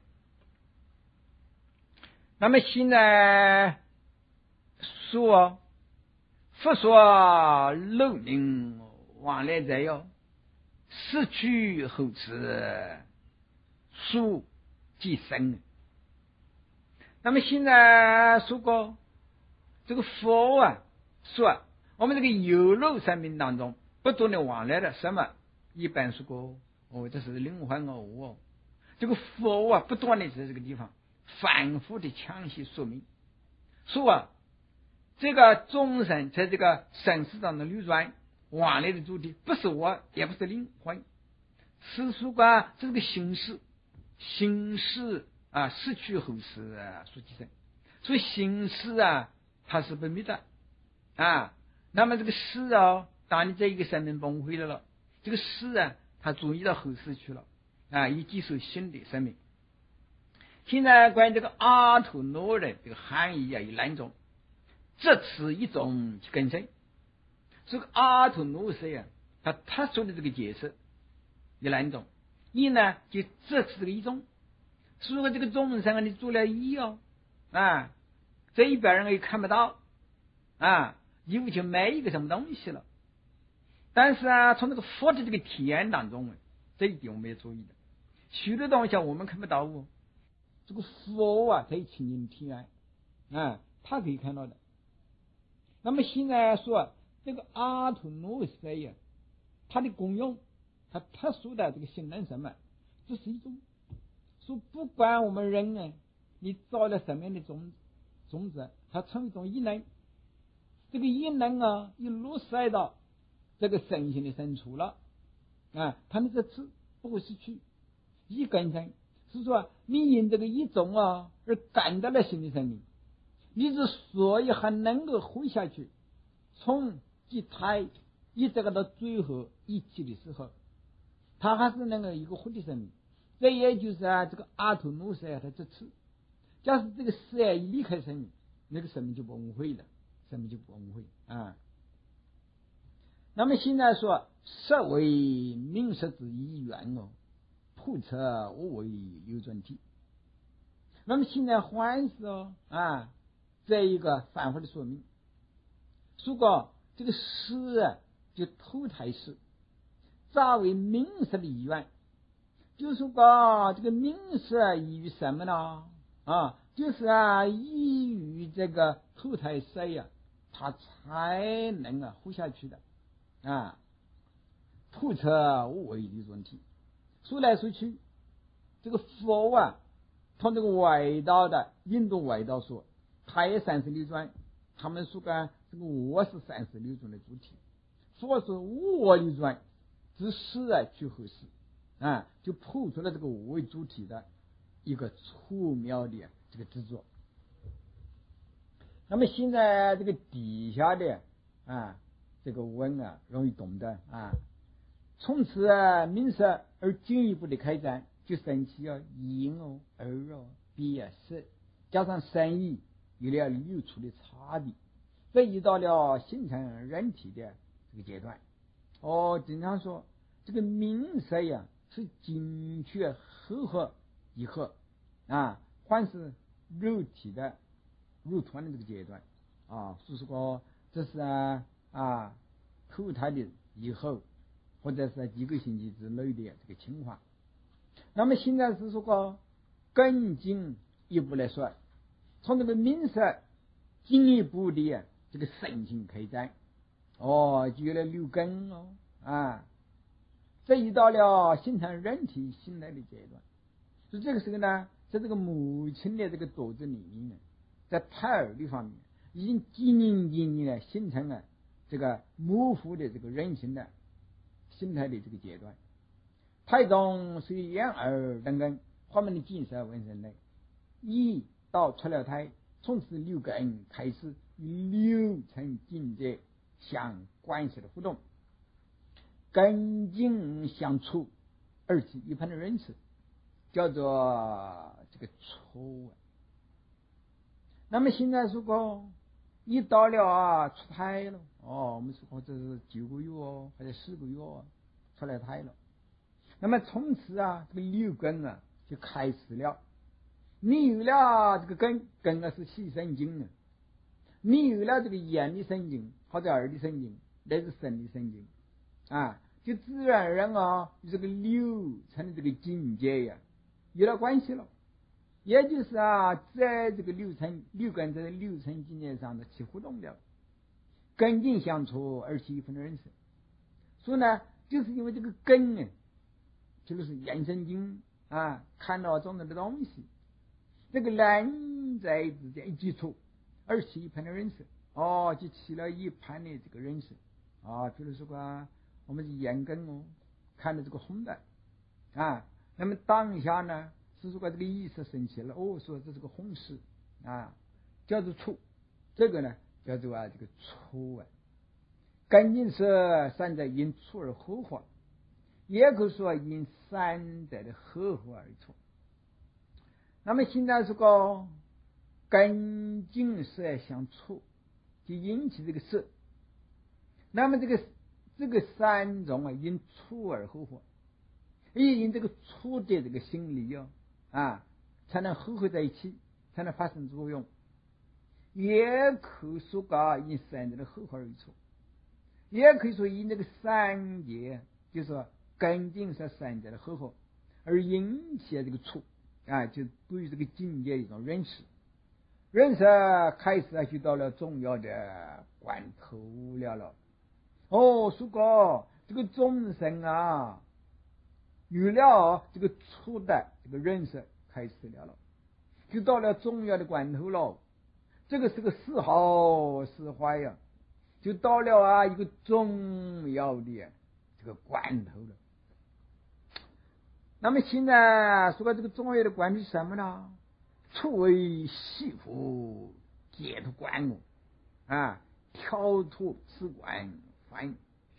A: 那么现在说佛说漏名往来在哟，失去后此数即生。那么现在说过这个佛啊说我们这个有漏生命当中不断的往来的什么，一般说过哦，这是灵魂哦，这个佛啊不断的在这个地方反复的强行说明，说啊这个众生在这个生死当中流转往来的主体不是我，也不是灵魂，是说啊这是个形式，形式啊失去后是啊所即生，所以形式啊它是不灭的啊。那么这个事啊，当你这一个生命崩溃了了，这个事啊它转移到后世去了啊，以接受新的生命。现在关于这个阿图诺的这个含义啊有两种，这是一种根生。这个阿图诺色呀，它特殊的这个解释有两种，一呢就这是这个一种，如果这个众生啊你做了一哦啊，这一般人也看不到啊，因为就没一个什么东西了。但是啊，从这个佛的这个体验当中，这一点我们要注意的，许多东西我们看不到哦，这个佛啊，他有亲近体验啊，他可以看到的。那么现在说这个阿图诺色呀，它的功用，它特殊的这个性能什么，这是一种说不管我们人呢，你造了什么样的种种子，它成为一种异能，这个异能啊，一落实到这个身心的深处了啊，它们这次不会失去一根生，是说你因这个一种啊而感到了新的生命，你之所以还能够活下去，从即胎一这个到最后一起的时候，它还是那个一个活的生命。这也就是啊，这个阿托诺斯啊，它这次，假使这个死啊一离开生命，那个生命就不崩溃了，生命就不崩溃啊。那么现在说，色为名色之一元哦，普测无为流转体。那么现在还是哦啊，这一个反复的说明，如果这个识啊，就投胎识，杂为名色的一元。就是说这个名色依于什么呢？啊，就是啊依于这个投胎色呀，它才能啊活下去的啊。普测无为的问题，说来说去，这个佛啊，从这个外道的印度外道说，它也三十六转，他们说个这个我是三十六种的主体，佛说我流转，只是啊去合适。啊，就破除了这个无为主体的一个粗妙的这个制作。那么现在这个底下的啊这个文啊容易懂的啊，从此啊名色而进一步的开展，就生起啊音哦、耳哦、鼻啊、舌，加上声意有了流出的差别，这遇到了形成人体的这个阶段。哦，经常说这个名色呀。是精确合合一合啊，还是肉体的入团的这个阶段啊，是说这是啊啊投胎的以后，或者是几个星期之内的这个情况。那么现在是说个更进一步来说，从这个名色进一步的这个神经开展，哦，就有了六根哦啊。这一到了形成人体醒来的阶段，所以这个时候呢，在这个母亲的这个肚子里面呢，在胎儿的方面，已经几年几年的形成了这个模糊的这个人形的形态的这个阶段。胎中随眼耳等根花门的建设纹身类，一到出了胎，从此六根开始与六层境界相关系的互动。根茎相触，而且一般的人词叫做这个触。那么现在如果一到了啊出胎了，哦，我们说这是九个月哦，或者十个月哦，出来胎了。那么从此啊，这个六根啊就开始了。你有了这个根，根啊是细神经啊，你有了这个眼的神经，或者耳的神经，那是身的神经。啊，就自然而然啊，这个六层的这个境界呀，有了关系了。也就是啊，在这个六层六根在六层境界上的起互动了，根茎相处而起一分的认识。所以呢，就是因为这个根呢，就是眼神经啊，看到中的东西，这个人在之间一接触而起一盘的认识，哦，就起了一盘的这个认识啊，比如说个。我们是眼根哦，看到这个红的啊，那么当下呢，是说这个意识升起了，哦，说这是个红事啊，叫做触，这个呢叫做啊这个触啊，根茎是三者因触而合合，也可以说因三者的合合而触。那么现在这个根茎是相触，就引起这个事，那么这个。这个三种啊，因触而合合，也因这个触的这个心理啊，啊，才能合合在一起，才能发生作用。也可以说个因三者的合合而触，也可以说因这个三界，就是说根茎是三者的合合，而引起这个触啊，就对于这个境界一种认识，认识开始啊，就到了重要的关头了了。哦，叔哥，这个众生啊，有了这个初的这个认识开始了了，就到了重要的关头了。这个是个是好是坏呀，就到了啊一个重要的这个关头了。那么现在说到这个重要的关头是什么呢？初为系缚解脱观我啊，跳脱此观。凡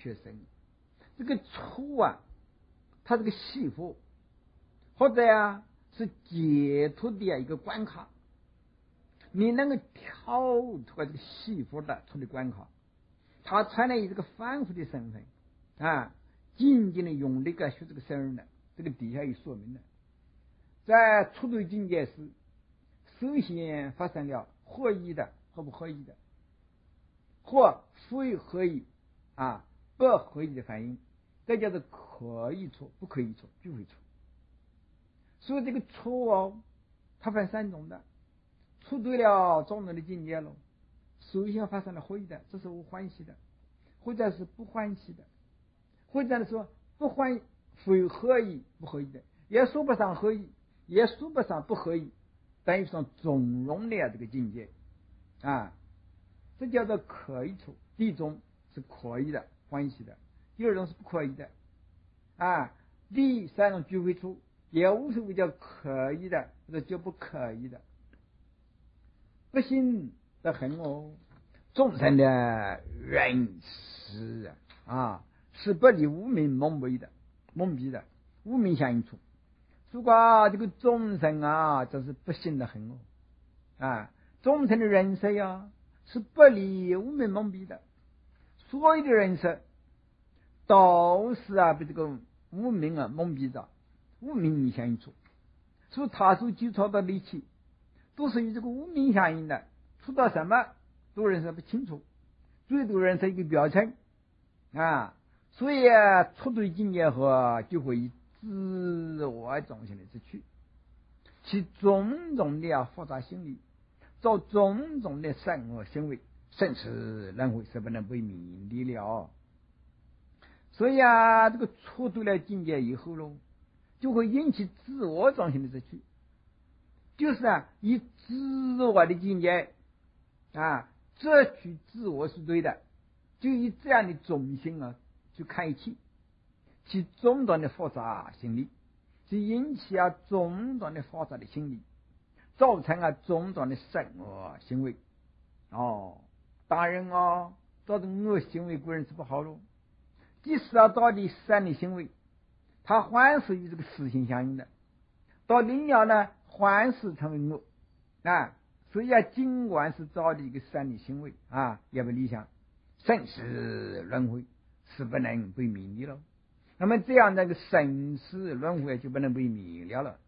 A: 确生。这个处啊，它这个系佛，或者呀是解脱的一个关卡。你能够跳脱这个系佛的处的关卡，他才能以这个凡夫的身份啊，静静的用这个学这个生的，这个底下有说明的，在初度境界时，首先发生了合一的和不合一的，或非合一啊不合一的反应，这叫做可以处不可以处聚会处。所以这个处哦，它分三种的。处对了种种的境界了，首先发生了合一的，这是我欢喜的，或者是不欢喜的，或者是说不欢非合一不合一的，也说不上合一，也说不上不合一，等于说总容的这个境界啊，这叫做可以处。第一种是可以的欢喜的，第二种是不可以的啊，第三种聚会处也无所谓叫可以的或者叫不可以的。不幸的很哦，众生的认识啊，是不离无明蒙蔽的，蒙蔽的无明相应处。如果这个众生啊，这是不幸的很哦啊，众生的人设呀，是不离无明蒙蔽的，所有的人设都是啊被这个无明啊蒙蔽的，无明相应处，所以他所基础的力气。都是与这个无明相应的，出到什么都认识不清楚，最多认识一个表层啊，所以啊，初度境界和就会以自我中心的之去，其种种的啊复杂心理，做种种的善恶行为，甚至轮回是不能被明的了。所以啊，这个初度了境界以后喽，就会引起自我中心的之去。就是啊，以自我的境界啊，摄取自我是对的，就以这样的中心啊去看一切，其种种的复杂心理，就引起啊种种的复杂的心理，造成啊种种的善恶行为。哦，当然哦，造成恶行为固然是不好喽，即使要到底善的行为，它还是与这个实性相应的，到底了呢？还是成为恶啊，所以啊，尽管是造的一个善的行为啊，也不理想，生死轮回是不能被泯的了。那么这样那个生死轮回就不能被泯了了。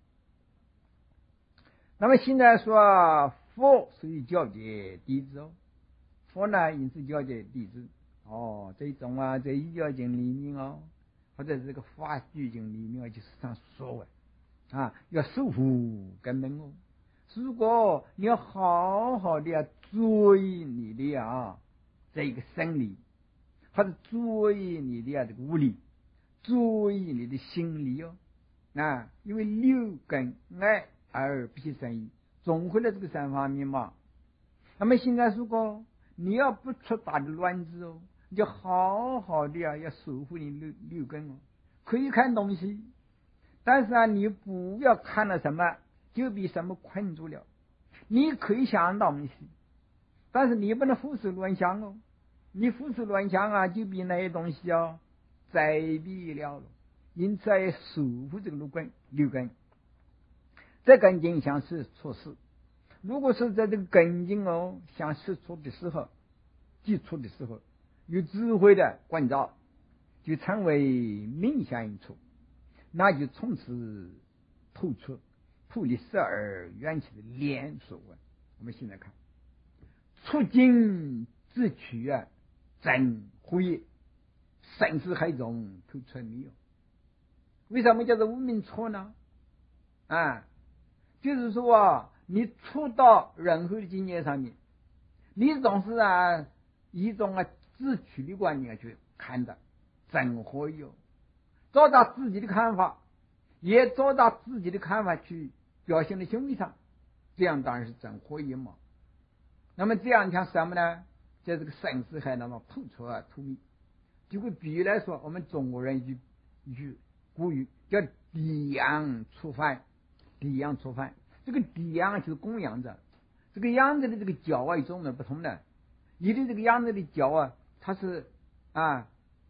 A: 那么现在说佛属于教界弟子哦，佛呢也是教界弟子哦，这种啊，在医教经里面哦，或者是这个法句经里面就是这样说的。啊，要守护根本哦。如果你要好好的注意你的啊这个生理，或者注意你的啊这个物理，注意你的心理哦。啊，因为六根爱而不起生意，总会的这个三方面嘛。那么现在如果你要不出大的乱子哦，你就好好的啊要守护你六六根哦，可以看东西。但是啊，你不要看了什么就被什么困住了。你可以想东西，但是你不能胡思乱想哦。你胡思乱想啊，就被那些东西啊栽毙了了。因此要守护这个六根，六根。这根筋想是错事，如果是在这个根筋哦想事出的时候，基础的时候，有智慧的关照，就称为明相应处。那就从此透出普利十二缘起的连锁文。我们现在看出经自取啊，真慧生死海中透出没有？为什么叫做无名处呢？啊，就是说啊，你处到任何的境界上面，你总是啊一种啊自取的观念去看的，真慧哟。照他自己的看法，也照他自己的看法去表现在行为上，这样当然是真合一嘛。那么这样像什么呢？在这个生死海当中透出啊透明。就会比喻来说，我们中国人一句一句古语叫抵阳出犯，抵阳出犯。这个抵阳就是供养者，这个养者的这个脚啊与众人不同的，你的这个养者的脚啊，它是啊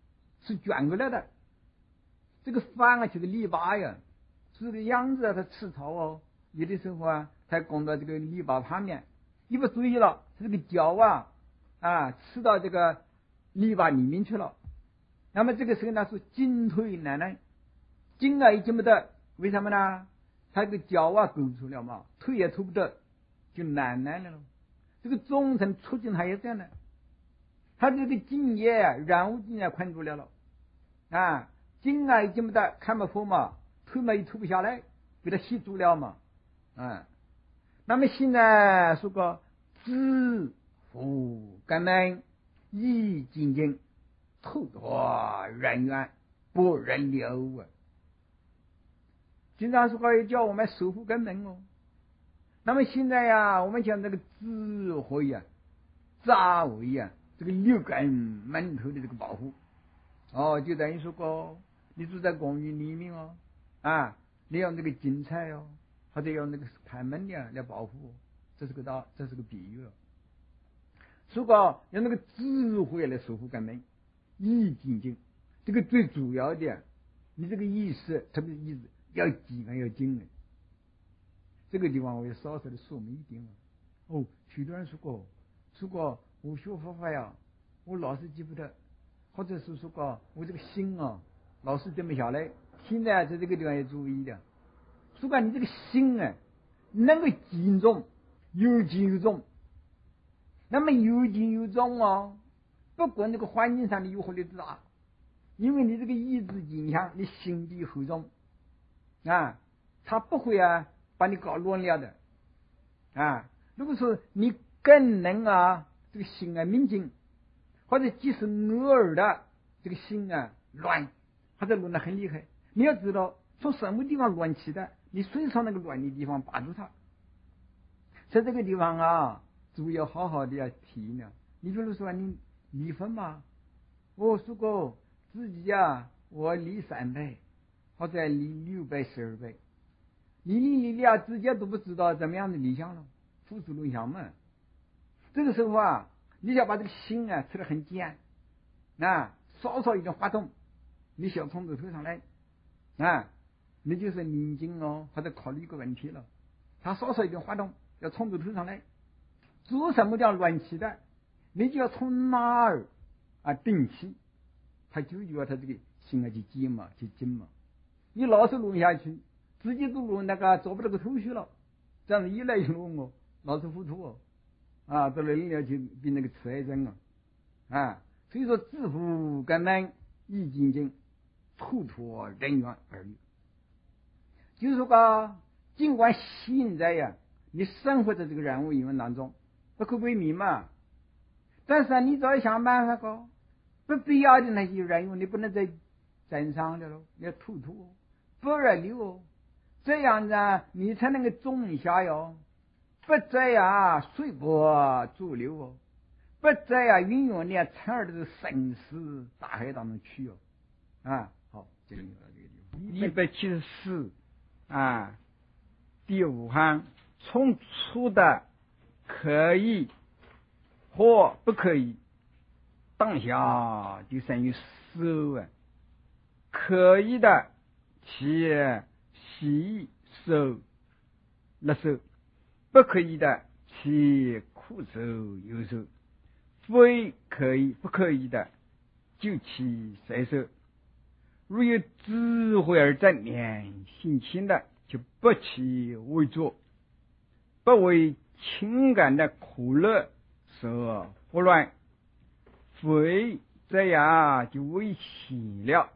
A: 是转过来的。这个饭啊就是篱笆呀，是这个样子啊，它吃草哦，有的时候啊，它拱到这个篱笆旁边，一不注意了，这个脚啊啊吃到这个篱笆里面去了。那么这个时候呢是进退难耐，进啊也进不得，为什么呢？他这个脚啊勾出了嘛，退也退不得，就难耐了咯。这个众生促进他也这样的，他这个境界啊，染污境也困住了了啊，进啊也进不得，看不破嘛，退嘛也退不下来，被他吸住了嘛，啊。那么现在说个知福根门意精进，透脱人缘不人流啊。经常说要叫我们守护根门哦。那么现在呀，我们讲这个智慧呀、扎为呀，这个六根门头的这个保护哦，就等于说个你住在公寓里面哦，啊，你用这个金菜哦，或者用那个盘门呀来保护，这是个道，这是个比喻了。如果用那个智慧来守护根门，意精进，这个最主要的，你这个意识，特别是意识要精啊，要精啊。这个地方我要稍稍的说明一点了。哦，许多人说过，说过我学佛法呀，我老是记不得，或者是说过我这个心啊，老是定不下来。现在在这个地方要注意的，说过你这个心啊，能够集中，有集有中。那么有集有中哦，不管这个环境上的诱惑力多大，因为你这个意志影响你心地厚重啊，他不会啊把你搞乱了的啊。如果说你更能啊这个心啊明净，或者即使偶尔的这个心啊乱，或者乱得很厉害，你要知道从什么地方乱起的，你随时从那个乱的地方拔住它。在这个地方啊，主要好好的要提呢。你比如说你离婚嘛，我说过自己啊，我离三倍，或者离六倍、十二倍，你离离了自己都不知道怎么样的理想了，胡思乱想嘛。这个时候啊，你要把这个心啊吃得很尖啊，稍稍一点滑动，你想从头头上来啊，你就是宁静哦，或者考虑一个问题了，他稍稍一点滑动，要从头头上来，做什么叫乱起的，你就要从哪儿啊定起，他就要他这个心啊去静嘛，去静嘛。你老是乱下去，自己都乱那个做不了个头绪了，这样子一来一乱哦，老是糊涂哦，啊，到了人家就比那个痴癌症了啊。所以说，自负根门意精进，透脱人缘而已。就是说个，尽管现在呀，你生活在这个人物因缘当中，不可为民嘛，但是啊，你只要想办法个，不必要的那些人物，你不能再沾上的喽，你要吐吐，不然流哦，这样子啊，你才能够种下哟，不这样随波逐流哦，不这样运用你沉而的生死大海当中去哦，啊，好，这里到这个地方，一百七十四啊，第五行，从粗的可以或不可以，当下就生于手啊，可以的其喜手勒手，不可以的其苦手右手，非可以不可以的就其塞手。如有智慧而正念性轻的，就不其为作，不为情感的苦乐所胡乱，非这样就危险了。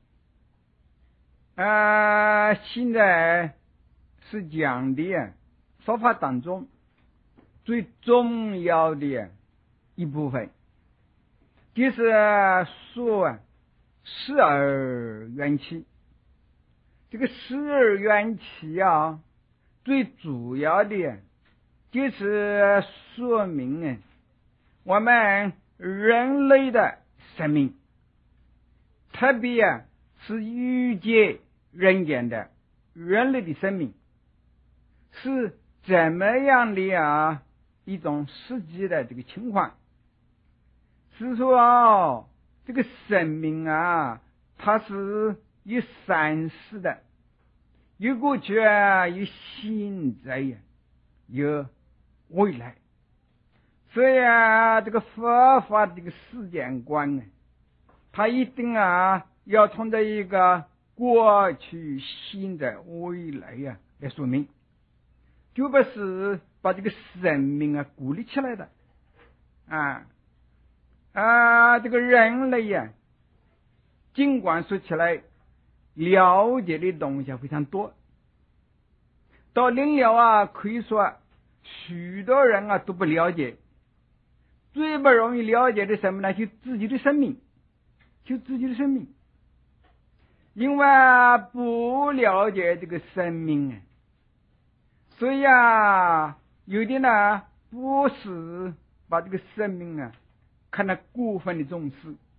A: 啊，现在是讲的说法当中最重要的一部分，就是说十二缘起。这个十二缘起啊，最主要的就是说明啊，我们人类的生命，特别啊是欲界人间的人类的生命是怎么样的啊一种实际的这个情况。是说哦， 这个生命啊，它是有三世的，有过去啊，有现在呀，有未来。所以啊，这个佛法这个时间观呢，它一定啊要从这一个过去、现在、未来呀、啊、来说明，就不是把这个生命啊孤立起来的啊啊！这个人类呀、啊，尽管说起来了解的东西非常多，到临了啊，可以说许多人啊都不了解。最不容易了解的什么呢？就自己的生命，就自己的生命。因为不了解这个生命啊，所以啊，有的呢不是把这个生命啊看得过分的重视，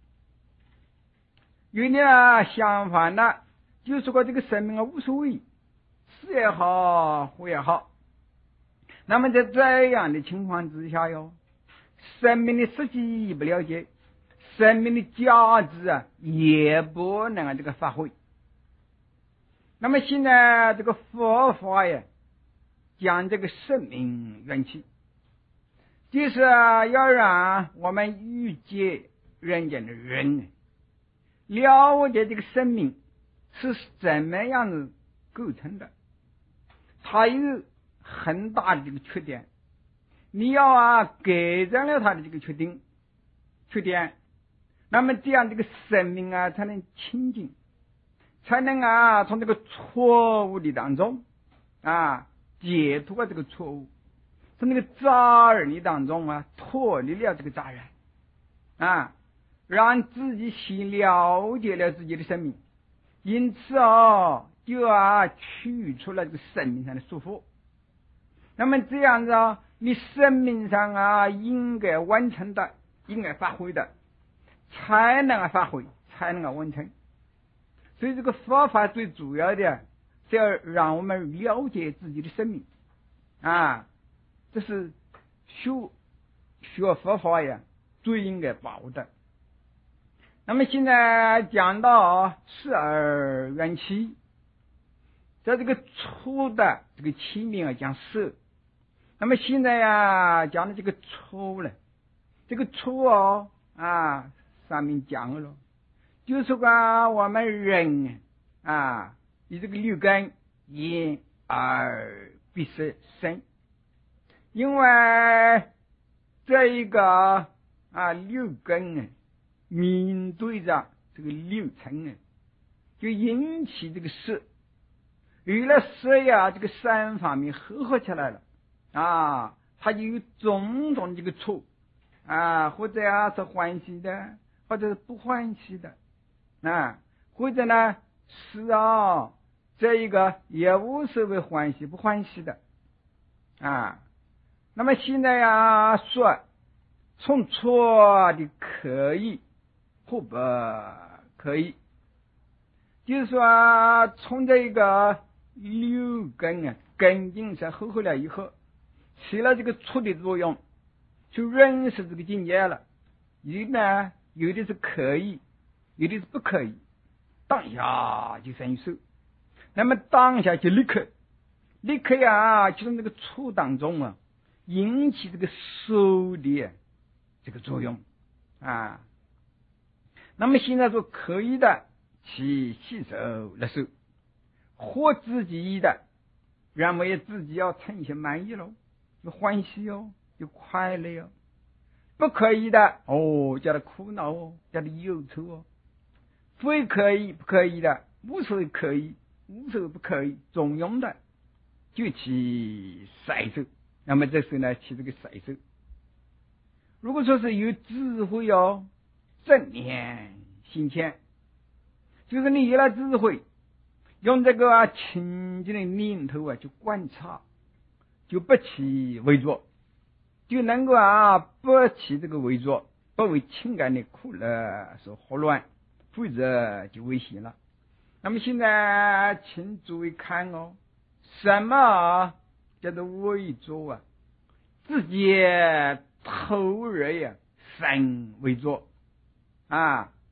A: 有的呢相反呢，就是说这个生命啊无所谓，死也好，活也好。那么在这样的情况之下哟，生命的实际不了解，生命的价值啊也不能啊这个发挥。那么现在这个佛法呀，讲这个生命缘起，就是要让我们遇见人间的人了解这个生命是怎么样子构成的，它有很大的这个缺点。你要啊改正了他的这个缺点缺点，那么这样这个生命啊才能清净，才能啊从这个错误的当中啊解脱这个错误，从那个杂染的当中啊脱离了这个杂染啊，让自己先了解了自己的生命，因此啊就啊去除了这个生命上的束缚。那么这样子啊，你生命上啊应该完成的，应该发挥的，才能发挥，才能完成。所以这个佛法最主要的是要让我们了解自己的生命啊，这是学学佛法呀最应该把握的。那么现在讲到十二缘起，在这个初的这个起名啊讲十，那么现在呀讲的这个初了，这个初哦啊上面讲了，就是说我们人啊以这个六根眼耳鼻舌身，因为这一个啊六根啊面对着这个六尘啊，就引起这个色，有了色呀，这个三方面合合起来了啊，它就有种种这个处啊，或者啊是欢喜的，或者是不欢喜的啊，或者呢是啊这一个也无所谓欢喜不欢喜的啊。那么现在呀说从错的可以或不可以，就是说从这个六根啊根茎上合合了以后，起了这个错的作用，就认识这个境界了。有的呢有的是可以，有的是不可以，当下就生受，那么当下就立刻立刻呀就从这个处当中啊引起这个受的这个作用啊。那么现在说可以的其吸收了受，或自己的认为自己要称心满意了，有欢喜哦，有快乐哦。不可以的哦，叫他苦恼哦，叫他忧愁哦。非可以不可以的，无所谓可以，无所谓不可以，中庸的就起色受。那么这时候呢起这个色受。如果说是有智慧哦，正念心切，就是你有了智慧，用这个清净的念头啊去观察，就不起为作，就能够啊不起这个为作，不为情感的苦乐所惑乱，否则就危险了。那么现在请诸位看哦，什么叫做为作啊？自己投入呀生为作啊，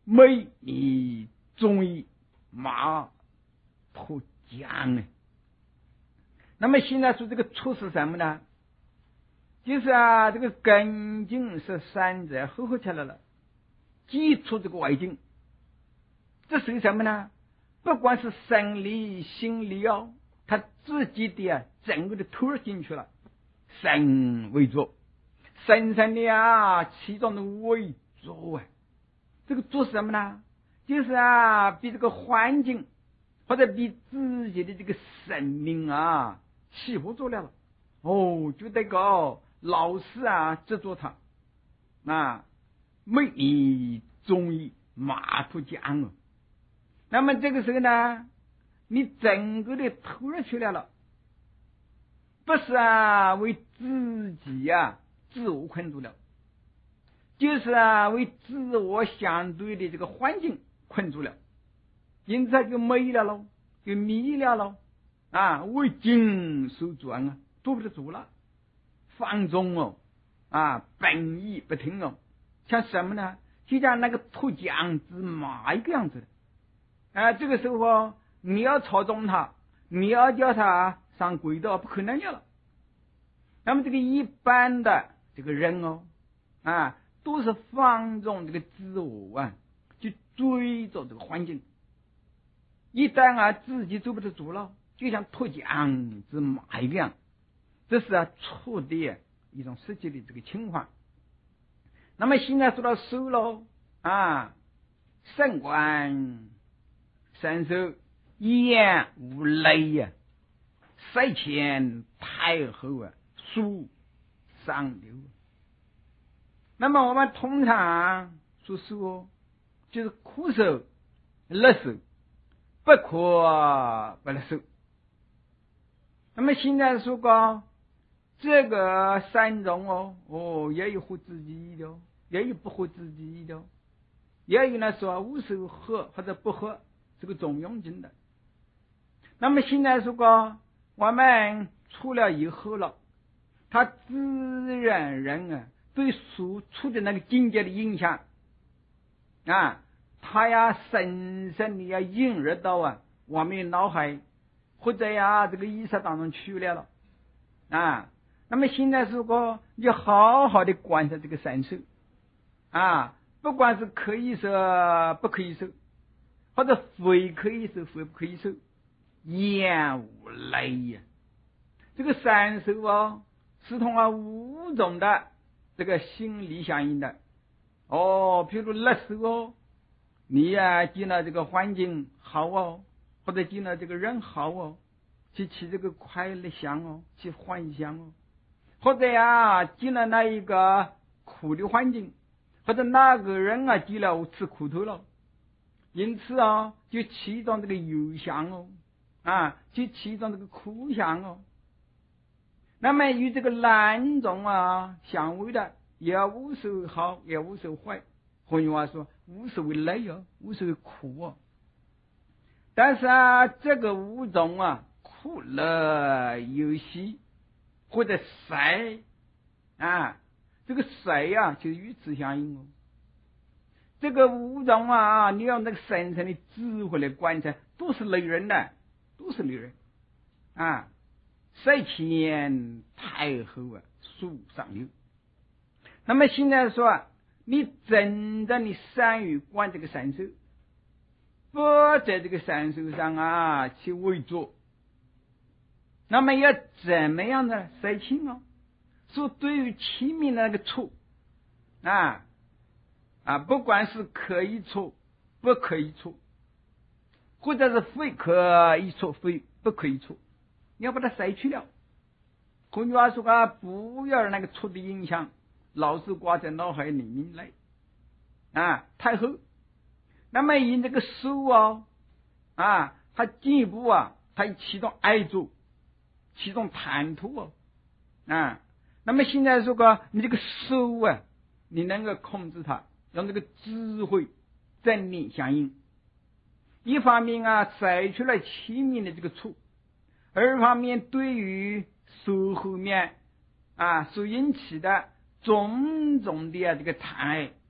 A: 美你中医马脱缰呢。那么现在说这个出是什么呢？就是啊，这个根茎是山在厚厚起来了，挤出这个外境，这属于什么呢？不管是生理心理哦，他自己的啊整个的投入进去了，神为主，深深的啊其中的为主啊，这个主是什么呢？就是啊比这个环境或者比自己的这个生命啊起不住了哦，就得个老师啊执着他，那美你中医马不缰哦。那么这个时候呢，你整个的投入去了，不是啊为自己啊自我困住了，就是啊为自我相对的这个环境困住了，因此就没了喽，就迷了喽啊，为境受转啊，坐不得住了，放纵哦啊，本意不听哦，像什么呢？就像那个脱缰之马一个样子的。啊，这个时候你要操纵他，你要叫他上轨道，不可能了。那么这个一般的这个人哦，啊，都是放纵这个自我啊，去追着这个环境。一旦啊自己走不得住了，就像脱缰之马一样，这是啊错的一种实际的这个情况。那么现在说到手喽啊，圣观。三手一言无泪呀，塞前太后啊，书上流。那么我们通常说手就是苦手、勒手，不可不勒手。那么现在说过这个三种哦，哦，也有合自己的，也有不合自己的，也有呢说无手合或者不合。这个中庸经的。那么现在说过我们出了以后了，他自然人啊对所处的那个境界的影响啊，他呀深深的要引入到啊我们脑海或者呀这个意识当中去了了啊。那么现在说过你好好的观察这个三手啊，不管是可以说不可以说，或者非可以受，非不可以受，言无泪呀。这个三手啊，是同啊五种的这个心理相应的。哦，譬如勒手哦，你呀、啊、见了这个环境好哦，或者见了这个人好哦，去起这个快乐想哦，去幻想哦，或者呀见了那一个苦的环境，或者那个人啊见了我吃苦头了。因此啊，就起动这个忧想哦，啊，就起动这个苦想哦。那么与这个两种啊相违的，也无所谓好，也无所谓坏。换句话说，无所谓累哦，无所谓苦哦。但是啊，这个五种啊，苦乐忧喜或者衰啊，这个衰啊，就是与此相应哦。这个五种啊，你用那个深深的智慧来观察，都是累人的，都是累人啊。塞前太后啊，书上流。那么现在说，你真正的善于观这个三手，不在这个三手上啊去为作，那么要怎么样的塞清哦？说对于亲密的那个处啊。啊，不管是可以错，不可以错，或者是非可以错，非不可以错，你要把它筛去了。换句话说啊，不要让那个错的影响老是挂在脑海里面来啊。太后，那么以这个手啊啊，它进一步啊，它启动爱着，启动贪图哦啊。那么现在说个你这个手啊，你能够控制它。让这个智慧真理相应，一方面啊筛出来亲密的这个处，二方面对于手后面啊所引起的种种的啊这个贪爱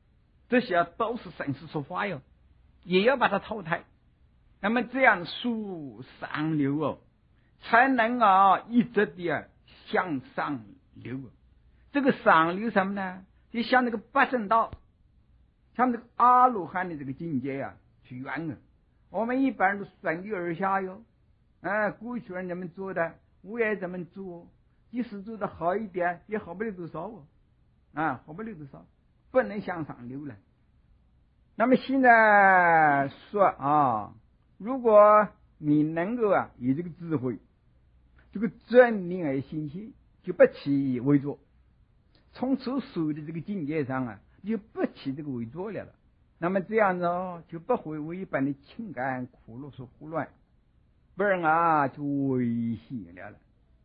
A: 这些都是神师说法哟，也要把它淘汰。那么这样属上流哦，才能啊一直的啊向上流。这个上流什么呢？就像那个八正道，像这个阿罗汉的这个境界啊去圆啊。我们一般都顺流而下哟，啊，过去人怎么做的，我也怎么做，即使做的好一点，也好不了多少哦，啊，好不了多少，不能向上流了。那么现在说啊，如果你能够啊有这个智慧，这个正念而心性，就不起为作，从所属的这个境界上啊，就不起这个为作了了。那么这样子哦，就不会为一般的情感苦乐所胡乱，不然啊就危险了了。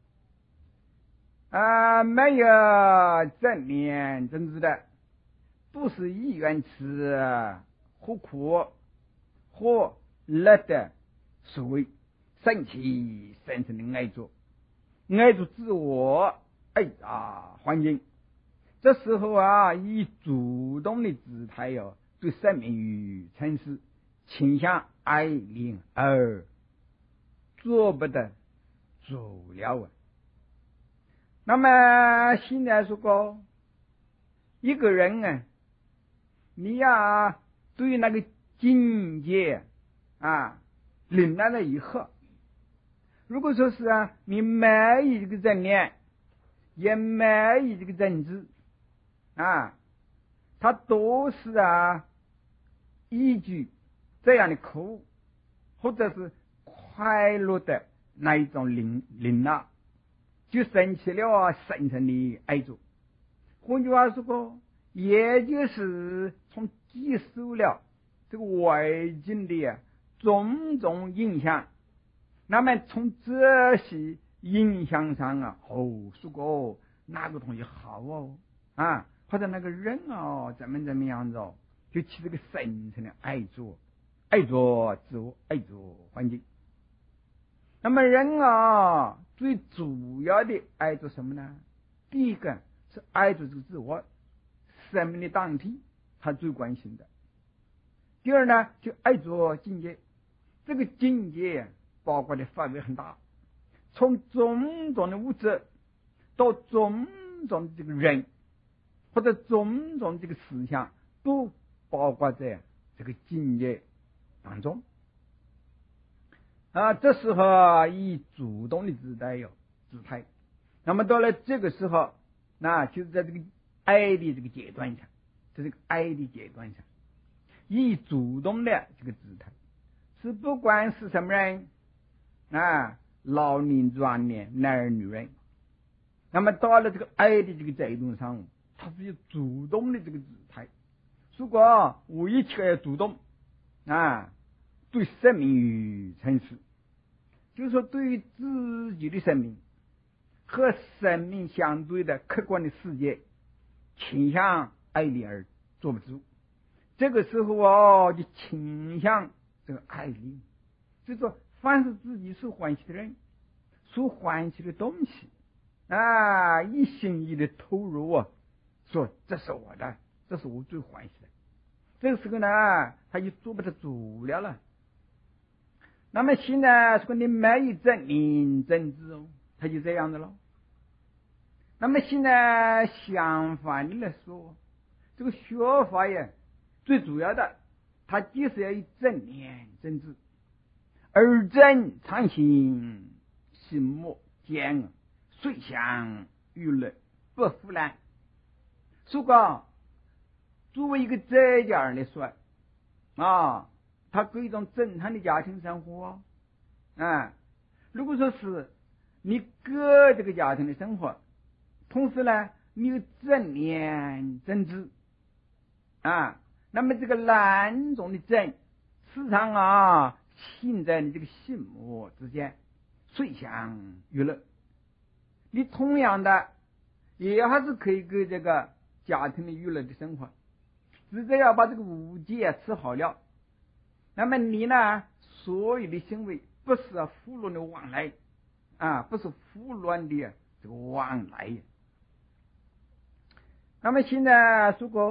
A: 啊，没有正念真知的，不是意愿吃或苦或乐的所谓生气深深的爱着，爱着自我，爱啊环境。这时候啊，以主动的姿态哟、哦，对生命与尘世倾向爱怜而做不得做了啊。那么现在说过，一个人啊，你呀对那个境界啊领来了以后，如果说是啊，你没有这个正念，也没有这个正知啊，它都是啊依据这样的苦或者是快乐的那一种领领纳，就生起了深深的爱着。换句话说过，也就是从接受了这个外境的、啊、种种影响，那么从这些影响上啊，哦，说过那个东西好哦啊，或者那个人哦怎么怎么样子哦，就起这个深层的爱着，爱着自我，爱着环境。那么人啊，最主要的爱着什么呢？第一个是爱着这个自我，生命的当体，他最关心的。第二呢，就爱着境界，这个境界包括的范围很大，从种种的物质到种种的这个人，或者种种这个思想，都包括在这个境界当中。啊，这时候以主动的姿态哟，姿态。那么到了这个时候，那就是在这个爱的这个阶段上，在这个爱的阶段上，以主动的这个姿态，是不管是什么人啊，老年、壮年、男人、女人，那么到了这个爱的这个阶段上，他是有主动的这个姿态。如果我一切要主动啊。对生命与尘世，就是说对于自己的生命和生命相对的客观的世界倾向爱怜而坐不住，这个时候哦，就倾向这个爱怜。就是说凡是自己所欢喜的人，所欢喜的东西啊，一心一意的投入啊，说这是我的，这是我最欢喜的，这个时候呢他就坐不得住了了。那么现在说你没有正念正知哦，他就这样的了。那么现在相反的来说，这个学法呀，最主要的，它就是要有正念正知，而正常心，心莫坚，遂享娱乐，不腐烂。所以讲，作为一个在家人来说啊，他过一种正常的家庭生活啊。如果说是你过这个家庭的生活，同时呢你有正念正知啊，那么这个两种的正时常啊现在你这个心魔之间遂享娱乐，你同样的也还是可以给这个家庭的娱乐的生活，只是要把这个五戒吃好了。那么你呢，所有的行为不是胡乱的往来啊，不是胡乱的这个往来。那么现在说过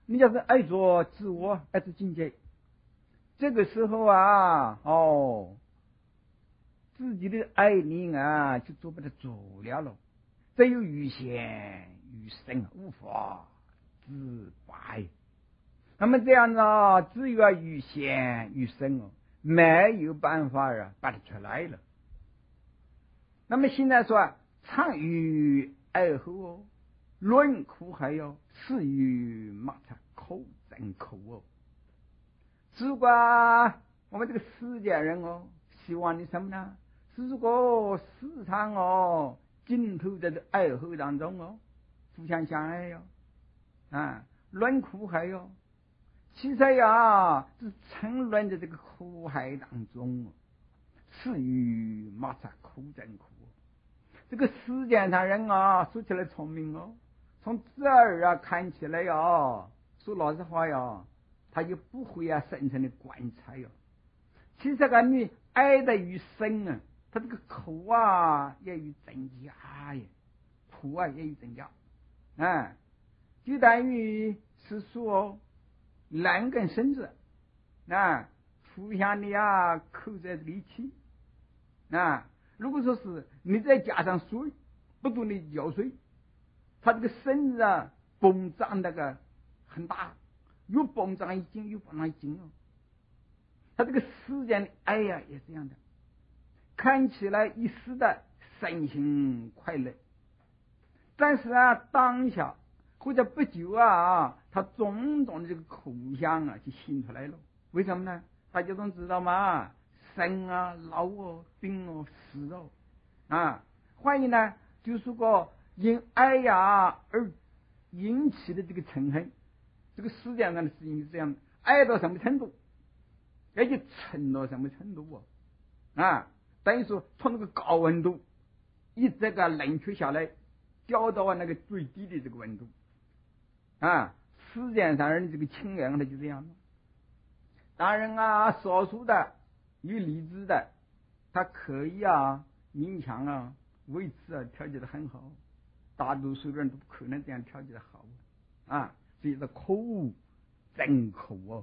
A: 你要是爱做自我，爱做境界，这个时候啊，哦，自己的爱念啊，就做不得主了了，只有于显于生，无法自拔。那么这样呢，只有于显于生哦，没有办法啊，拔得出来了。那么现在说，常于爱后哦，论苦海哟，是于马场口真口哦。如果我们这个世界人哦，希望你什么呢？是如果时常哦，浸透在这爱后当中哦，互相相爱哟，啊，论苦海哟。其实呀，是沉沦在这个苦海当中哦，是于马场口真苦。这个世界上人啊，说起来聪明哦，从这儿啊看起来呀，说老实话呀，他就不会啊深深的观察哟。其实啊，你爱得越深啊，他这个苦啊也越增加耶，苦啊也越增加，啊，就等于是说两根绳子啊，互相的啊扣在一起啊。如果说是你再加上水，不断的浇水，它这个绳子啊膨胀那个很大，越膨胀一斤越膨胀一斤哦。它这个世间的爱呀也是这样的，看起来一时的身心快乐，但是啊当下或者不久啊，它种种的这个苦相啊就显出来了。为什么呢？大家都知道嘛，生啊老哦病哦死哦啊，欢迎呢就是个因爱呀而引起的这个嗔恨。这个世界上的事情是这样的，爱到什么程度，也就嗔到什么程度哦啊，等于说从那个高温度一直个冷却下来，掉到那个最低的这个温度啊，世界上人的这个情感它就这样。当然啊，少数的有理智的，他可以啊勉强啊维持啊调节的很好，大多数人都不可能这样调节的好啊，所以说苦真苦哦。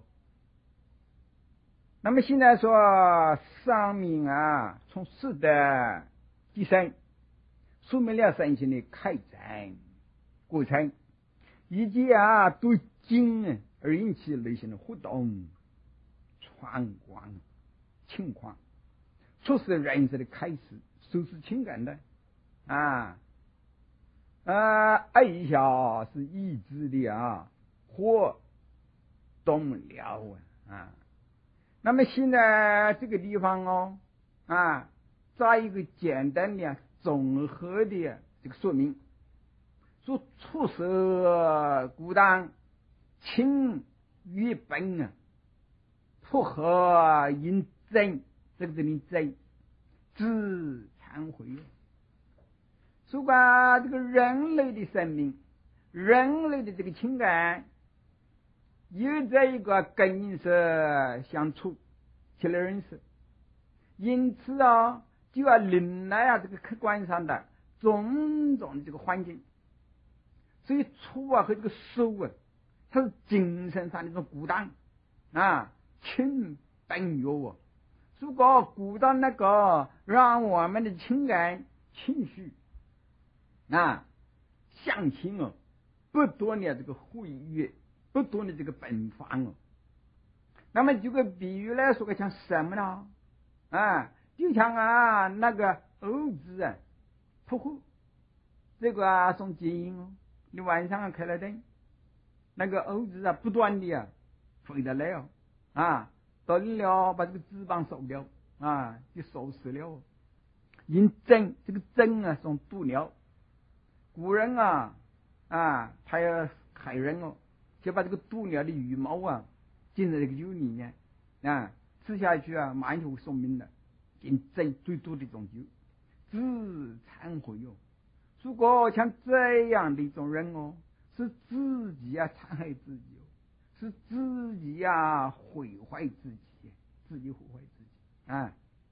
A: 那么现在说上面啊从四的第三说明了身心的开展过程，以及啊对经而引起内心的活动闯关情况，促使人生的开始，收拾情感的啊啊爱一下是意志的啊活动了啊。那么现在这个地方哦啊，再一个简单的综合的这个说明，说促使孤单情与本啊复合因真，这个这里真自忏悔。说吧，这个人类的生命，人类的这个情感有这一个根因是相处起来认识，因此啊就要领来啊这个客观上的种种的这个环境，所以处啊和这个受啊，它是精神上的一种孤单啊，情本有啊。如果孤单那个让我们的情感情绪啊向前哦不断的这个活跃，不断的这个迸发哦。那么这个比喻来说，像什么呢？啊，就像啊那个猴子啊扑火，这个啊送接应哦，你晚上开了灯，那个猴子啊不断的啊飞得来哦啊，到了把这个翅膀收掉啊，就收死了。因针这个针啊送毒鸟，古人啊啊他要害人哦，就把这个毒鸟的羽毛啊进在这个酒里面啊，吃下去啊马上就会送命的。因针最多的一种酒，自忏悔哦。如果像这样的一种人哦，是自己啊残害自己哦，是自己啊毁坏自己，自己毁坏自己啊。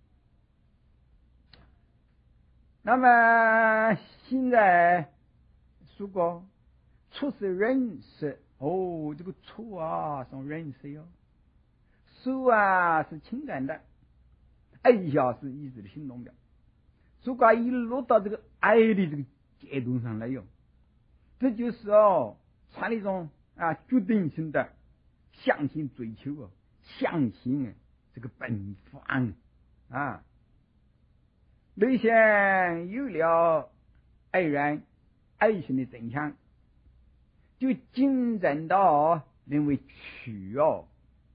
A: 那么现在如果出世认识哦，这个触啊是认识哟，手啊是情感的，爱下是意志的行动的。如果一落到这个爱的这个阶段上来哟，这就是哦，产了一种啊决定性的向前追求哦，向前这个奔放啊。内心有了爱人爱情的真相，就竞争到认为去哦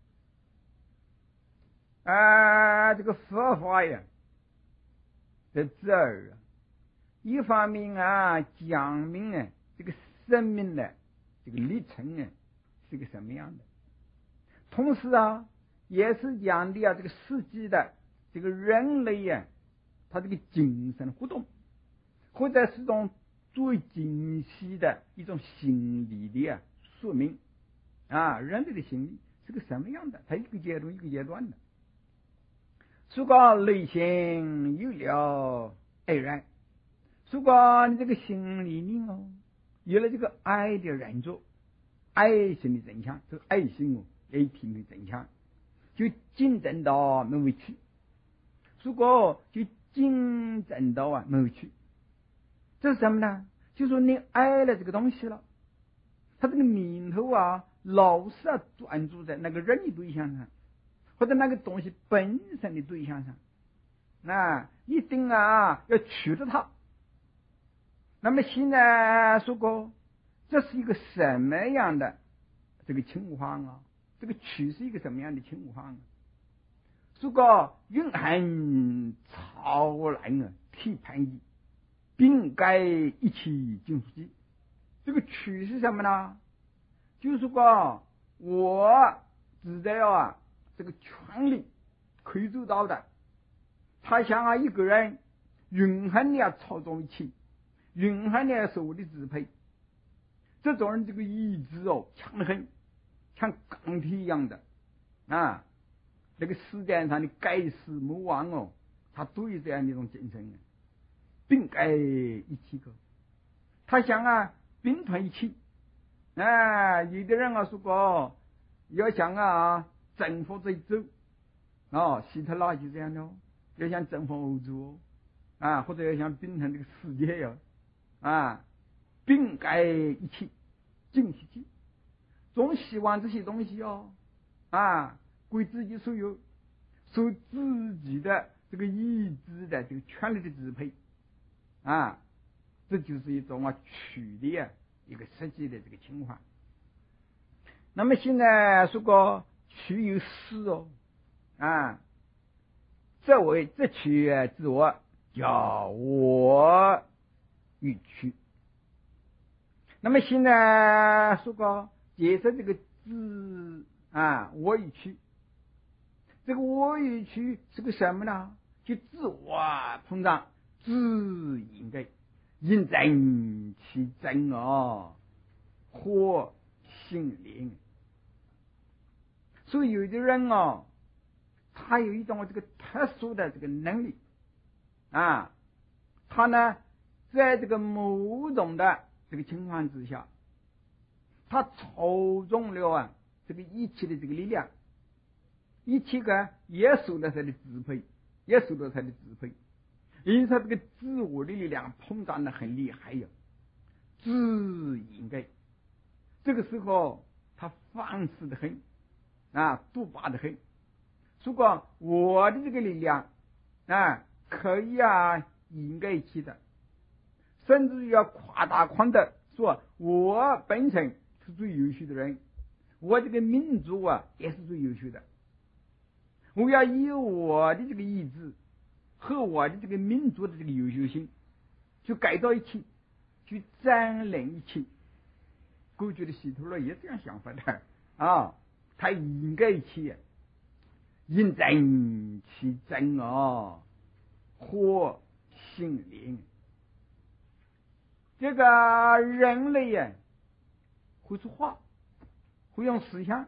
A: 啊，这个佛法呀，在这儿啊，一方面啊讲明啊这个生命的这个历程啊是个什么样的，同时啊也是讲的啊这个实际的这个人类呀、啊，他这个精神活动，或者是一种最精细的一种心理的啊说明啊，人类的心理是个什么样的，它一个阶段一个阶段的。如果内心有了爱人，如果你这个心里面哦有了这个爱的人作，爱心的真相，这个爱心哦爱情的真相，就竞争到没委屈，如果就竞争到啊没委屈，这是什么呢？就说你爱了这个东西了，他这个念头啊老是啊专注在那个人的对象上，或者那个东西本身的对象上，那一定啊要取得它。那么现在说过，这是一个什么样的这个情况啊？这个取是一个什么样的情况啊？如果蕴含超然啊批判意，并该一起进出机，这个取是什么呢？就是说我只在啊这个权力可以做到的，他想啊一个人蕴含的操纵一切，蕴含的受的支配，这种人这个意志哦强得很，像钢铁一样的啊，那个世界上的盖世魔王哦，他都有这样的一种精神，并该一起个，他想啊并团一起啊，有的人啊说过要想啊征服这一洲啊，希特勒就这样的，要想征服欧洲啊，或者要想并团这个世界呀啊，并该一起进行去，总希望这些东西哦啊归自己所有，受自己的这个意志的这个权力的支配啊，这就是一种啊取的啊一个实际的这个情况。那么现在说过取有四哦啊，这为这取自我叫我欲取。那么现在说过解释这个自啊我欲取，这个我欲取是个什么呢？就自我膨胀，自应该应真其真哦，或心灵。所以有的人哦，他有一种这个特殊的这个能力啊，他呢在这个某种的这个情况之下，他操纵了啊这个一切的这个力量，一切个也受到他的支配，也受到他的支配，因此这个自我的力量膨胀的很厉害呀，自应该这个时候他放肆的很啊，独霸的很。如果我的这个力量啊可以啊应该起的，甚至要夸大宽的说我本身是最优秀的人，我这个民族啊也是最优秀的，我要以我的这个意志和我的这个民族的这个优秀性去改造一切，去占领一切。过去的希特勒也这样想法的啊，他应该一切应真其真哦，或心灵。这个人类呀会说话，会用思想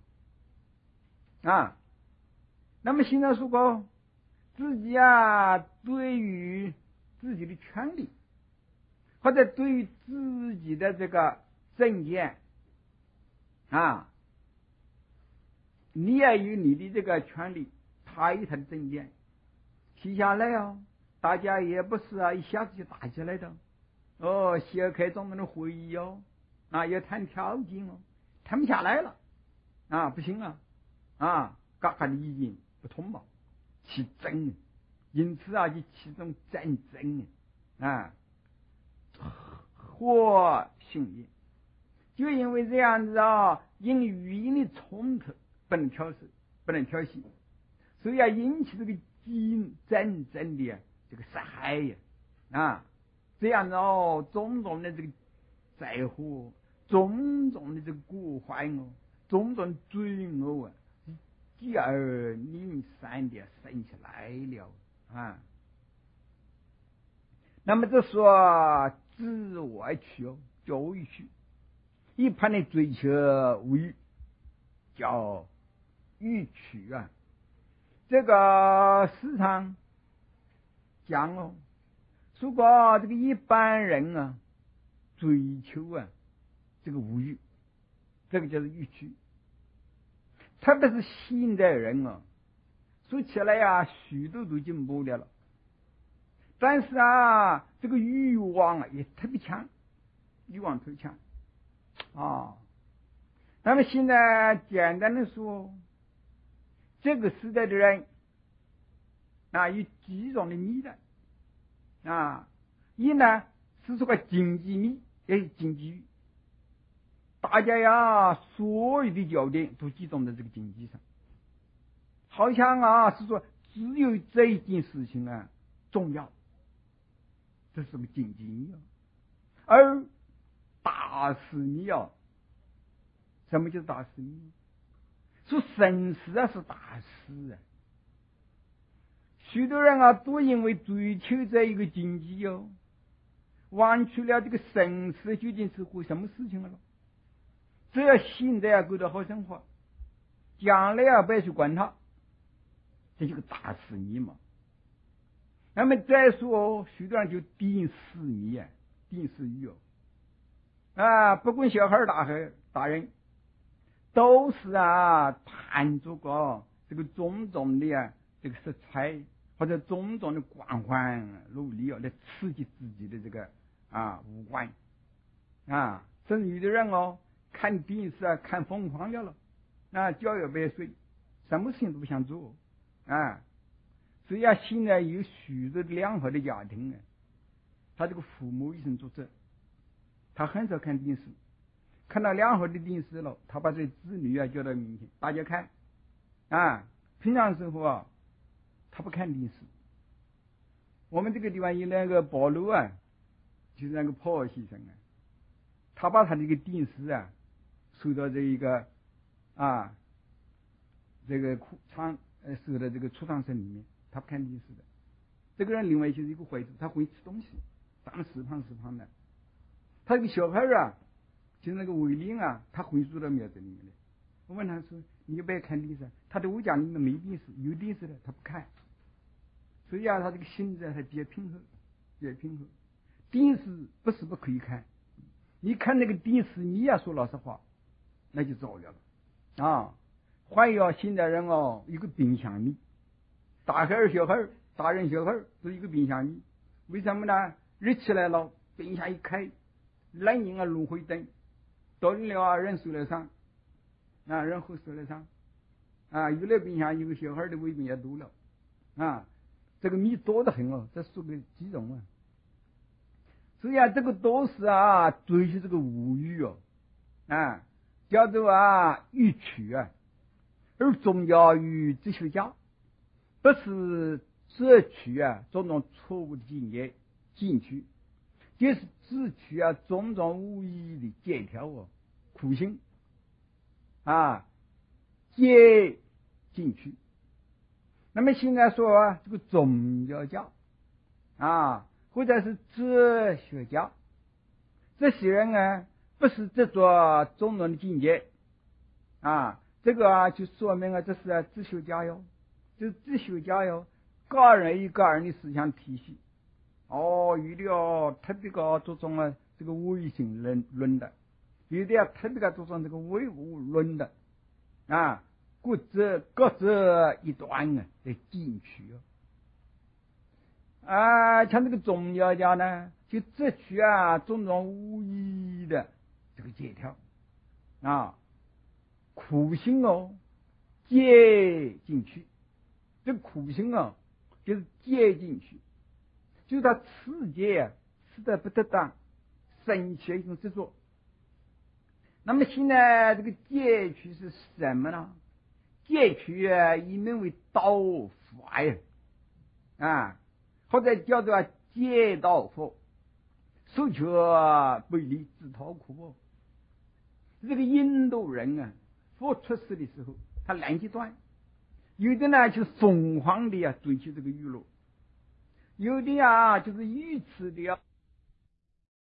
A: 啊。那么现在说过自己啊对于自己的权利，或者对于自己的这个政见啊，你也有你的这个权利，他有他的政见。接下来啊，大家也不是啊一下子就打起来的。哦，需要开总统的会议哦，啊，要谈条件哦，谈不下来了，啊，不行啊，啊，各家的意见不通嘛，起争，因此啊，就起这种战争啊，或性也，就因为这样子啊，因语言的冲突不能调试，不能调息，所以啊，引起这个激战争的这个杀害呀，啊。这样子哦，种种的这个灾祸，种种的这个过患哦，种种罪恶啊，接二连三的升起来了啊。那么这说自外去哦，教育去，一般的追求无欲，叫欲取啊。这个市场讲哦。如果这个一般人啊追求啊这个无欲，这个就是欲取。特别是现代人啊，说起来呀、啊，许多都进步了了，但是啊，这个欲望啊也特别强，欲望特别强啊。那么现在简单的说，这个时代的人啊有几种的迷的。啊，一呢是这个经济迷，哎，经济欲，大家呀，所有的焦点都集中在这个经济上，好像啊是说只有这一件事情啊重要，这是个经济迷啊。而大事迷啊，什么叫大事迷？说生死啊是大事啊。许多人啊，都因为追求这一个经济哦，忘去了这个生死究竟是过什么事情了。只要现在啊过得好生活，将来啊不要去管它，这就是个大事迷嘛。那么再说，许多人就定死迷啊，定死欲哦，啊，不管小孩大孩大人，都是啊谈这个这个种种的啊这个色彩。或者种种的光环努力哦，来刺激自己的这个啊五官啊，甚至有的人哦看电视啊看疯狂了了，啊交友百岁，什么事情都不想做啊。所以啊，现在有许多良好的家庭啊，他这个父母一生作则，他很少看电视，看到良好的电视了，他把这子女啊叫到面前，大家看啊，平常时候啊。他不看电视。我们这个地方有那个保罗啊，就是那个保尔先生啊，他把他这个电视啊收到这一个啊这个库仓呃收到这个储藏室里面，他不看电视的。这个人另外就是一个坏处，他会吃东西，长死胖死胖的。他这个小孩啊，就是那个威廉啊，他会住到庙子里面的。我问他说：“你要不要看电视？”他在我家里面没电视，有电视的他不看。所以啊，他这个性质他比较平和，比较平和。电视不是不可以看，你看那个电视，你要说老实话，那就糟了了啊！还有现代人哦，一个冰箱迷，大孩儿小孩儿，大人小孩儿都一个冰箱迷。为什么呢？热起来了，冰箱一开，冷饮啊炉灰灯，冻了啊人受了伤，啊人会受了伤，啊有了冰箱，有个小孩的胃病也多了啊。这个米多得很哦，这属个几种啊？所以啊，这个都是啊，追求这个无欲哦，啊，叫做啊欲取啊，而宗教与哲学家不是摄取啊种种错误的经验进去，就是自取啊种种无意义的戒条哦，苦心啊戒进去。那么现在说啊，这个宗教家啊，或者是哲学家，这些人啊，不是执着种种的境界啊，这个啊就说明啊，这是啊哲学家哟，这哲学家哟，个人有个人的思想体系，哦，有的哦特别个注重啊这个唯心论论的， 有的啊特别的注重这个唯物论的啊，各则各则一段啊来进去啊，像这个宗教家呢，就只取啊种种无义的这个戒条啊，苦行哦，戒进去，这个苦行哦，就是戒进去，就是他持戒啊，持的不得当，生起一种执着。那么现在这个戒取是什么呢？戒取啊，一名为道法呀，啊，或者叫做戒道佛，手却背离自讨苦哦。这个印度人啊，佛出世的时候，他两极端，有的呢就是疯狂的啊追求这个娱乐，有的啊就是愚痴的啊。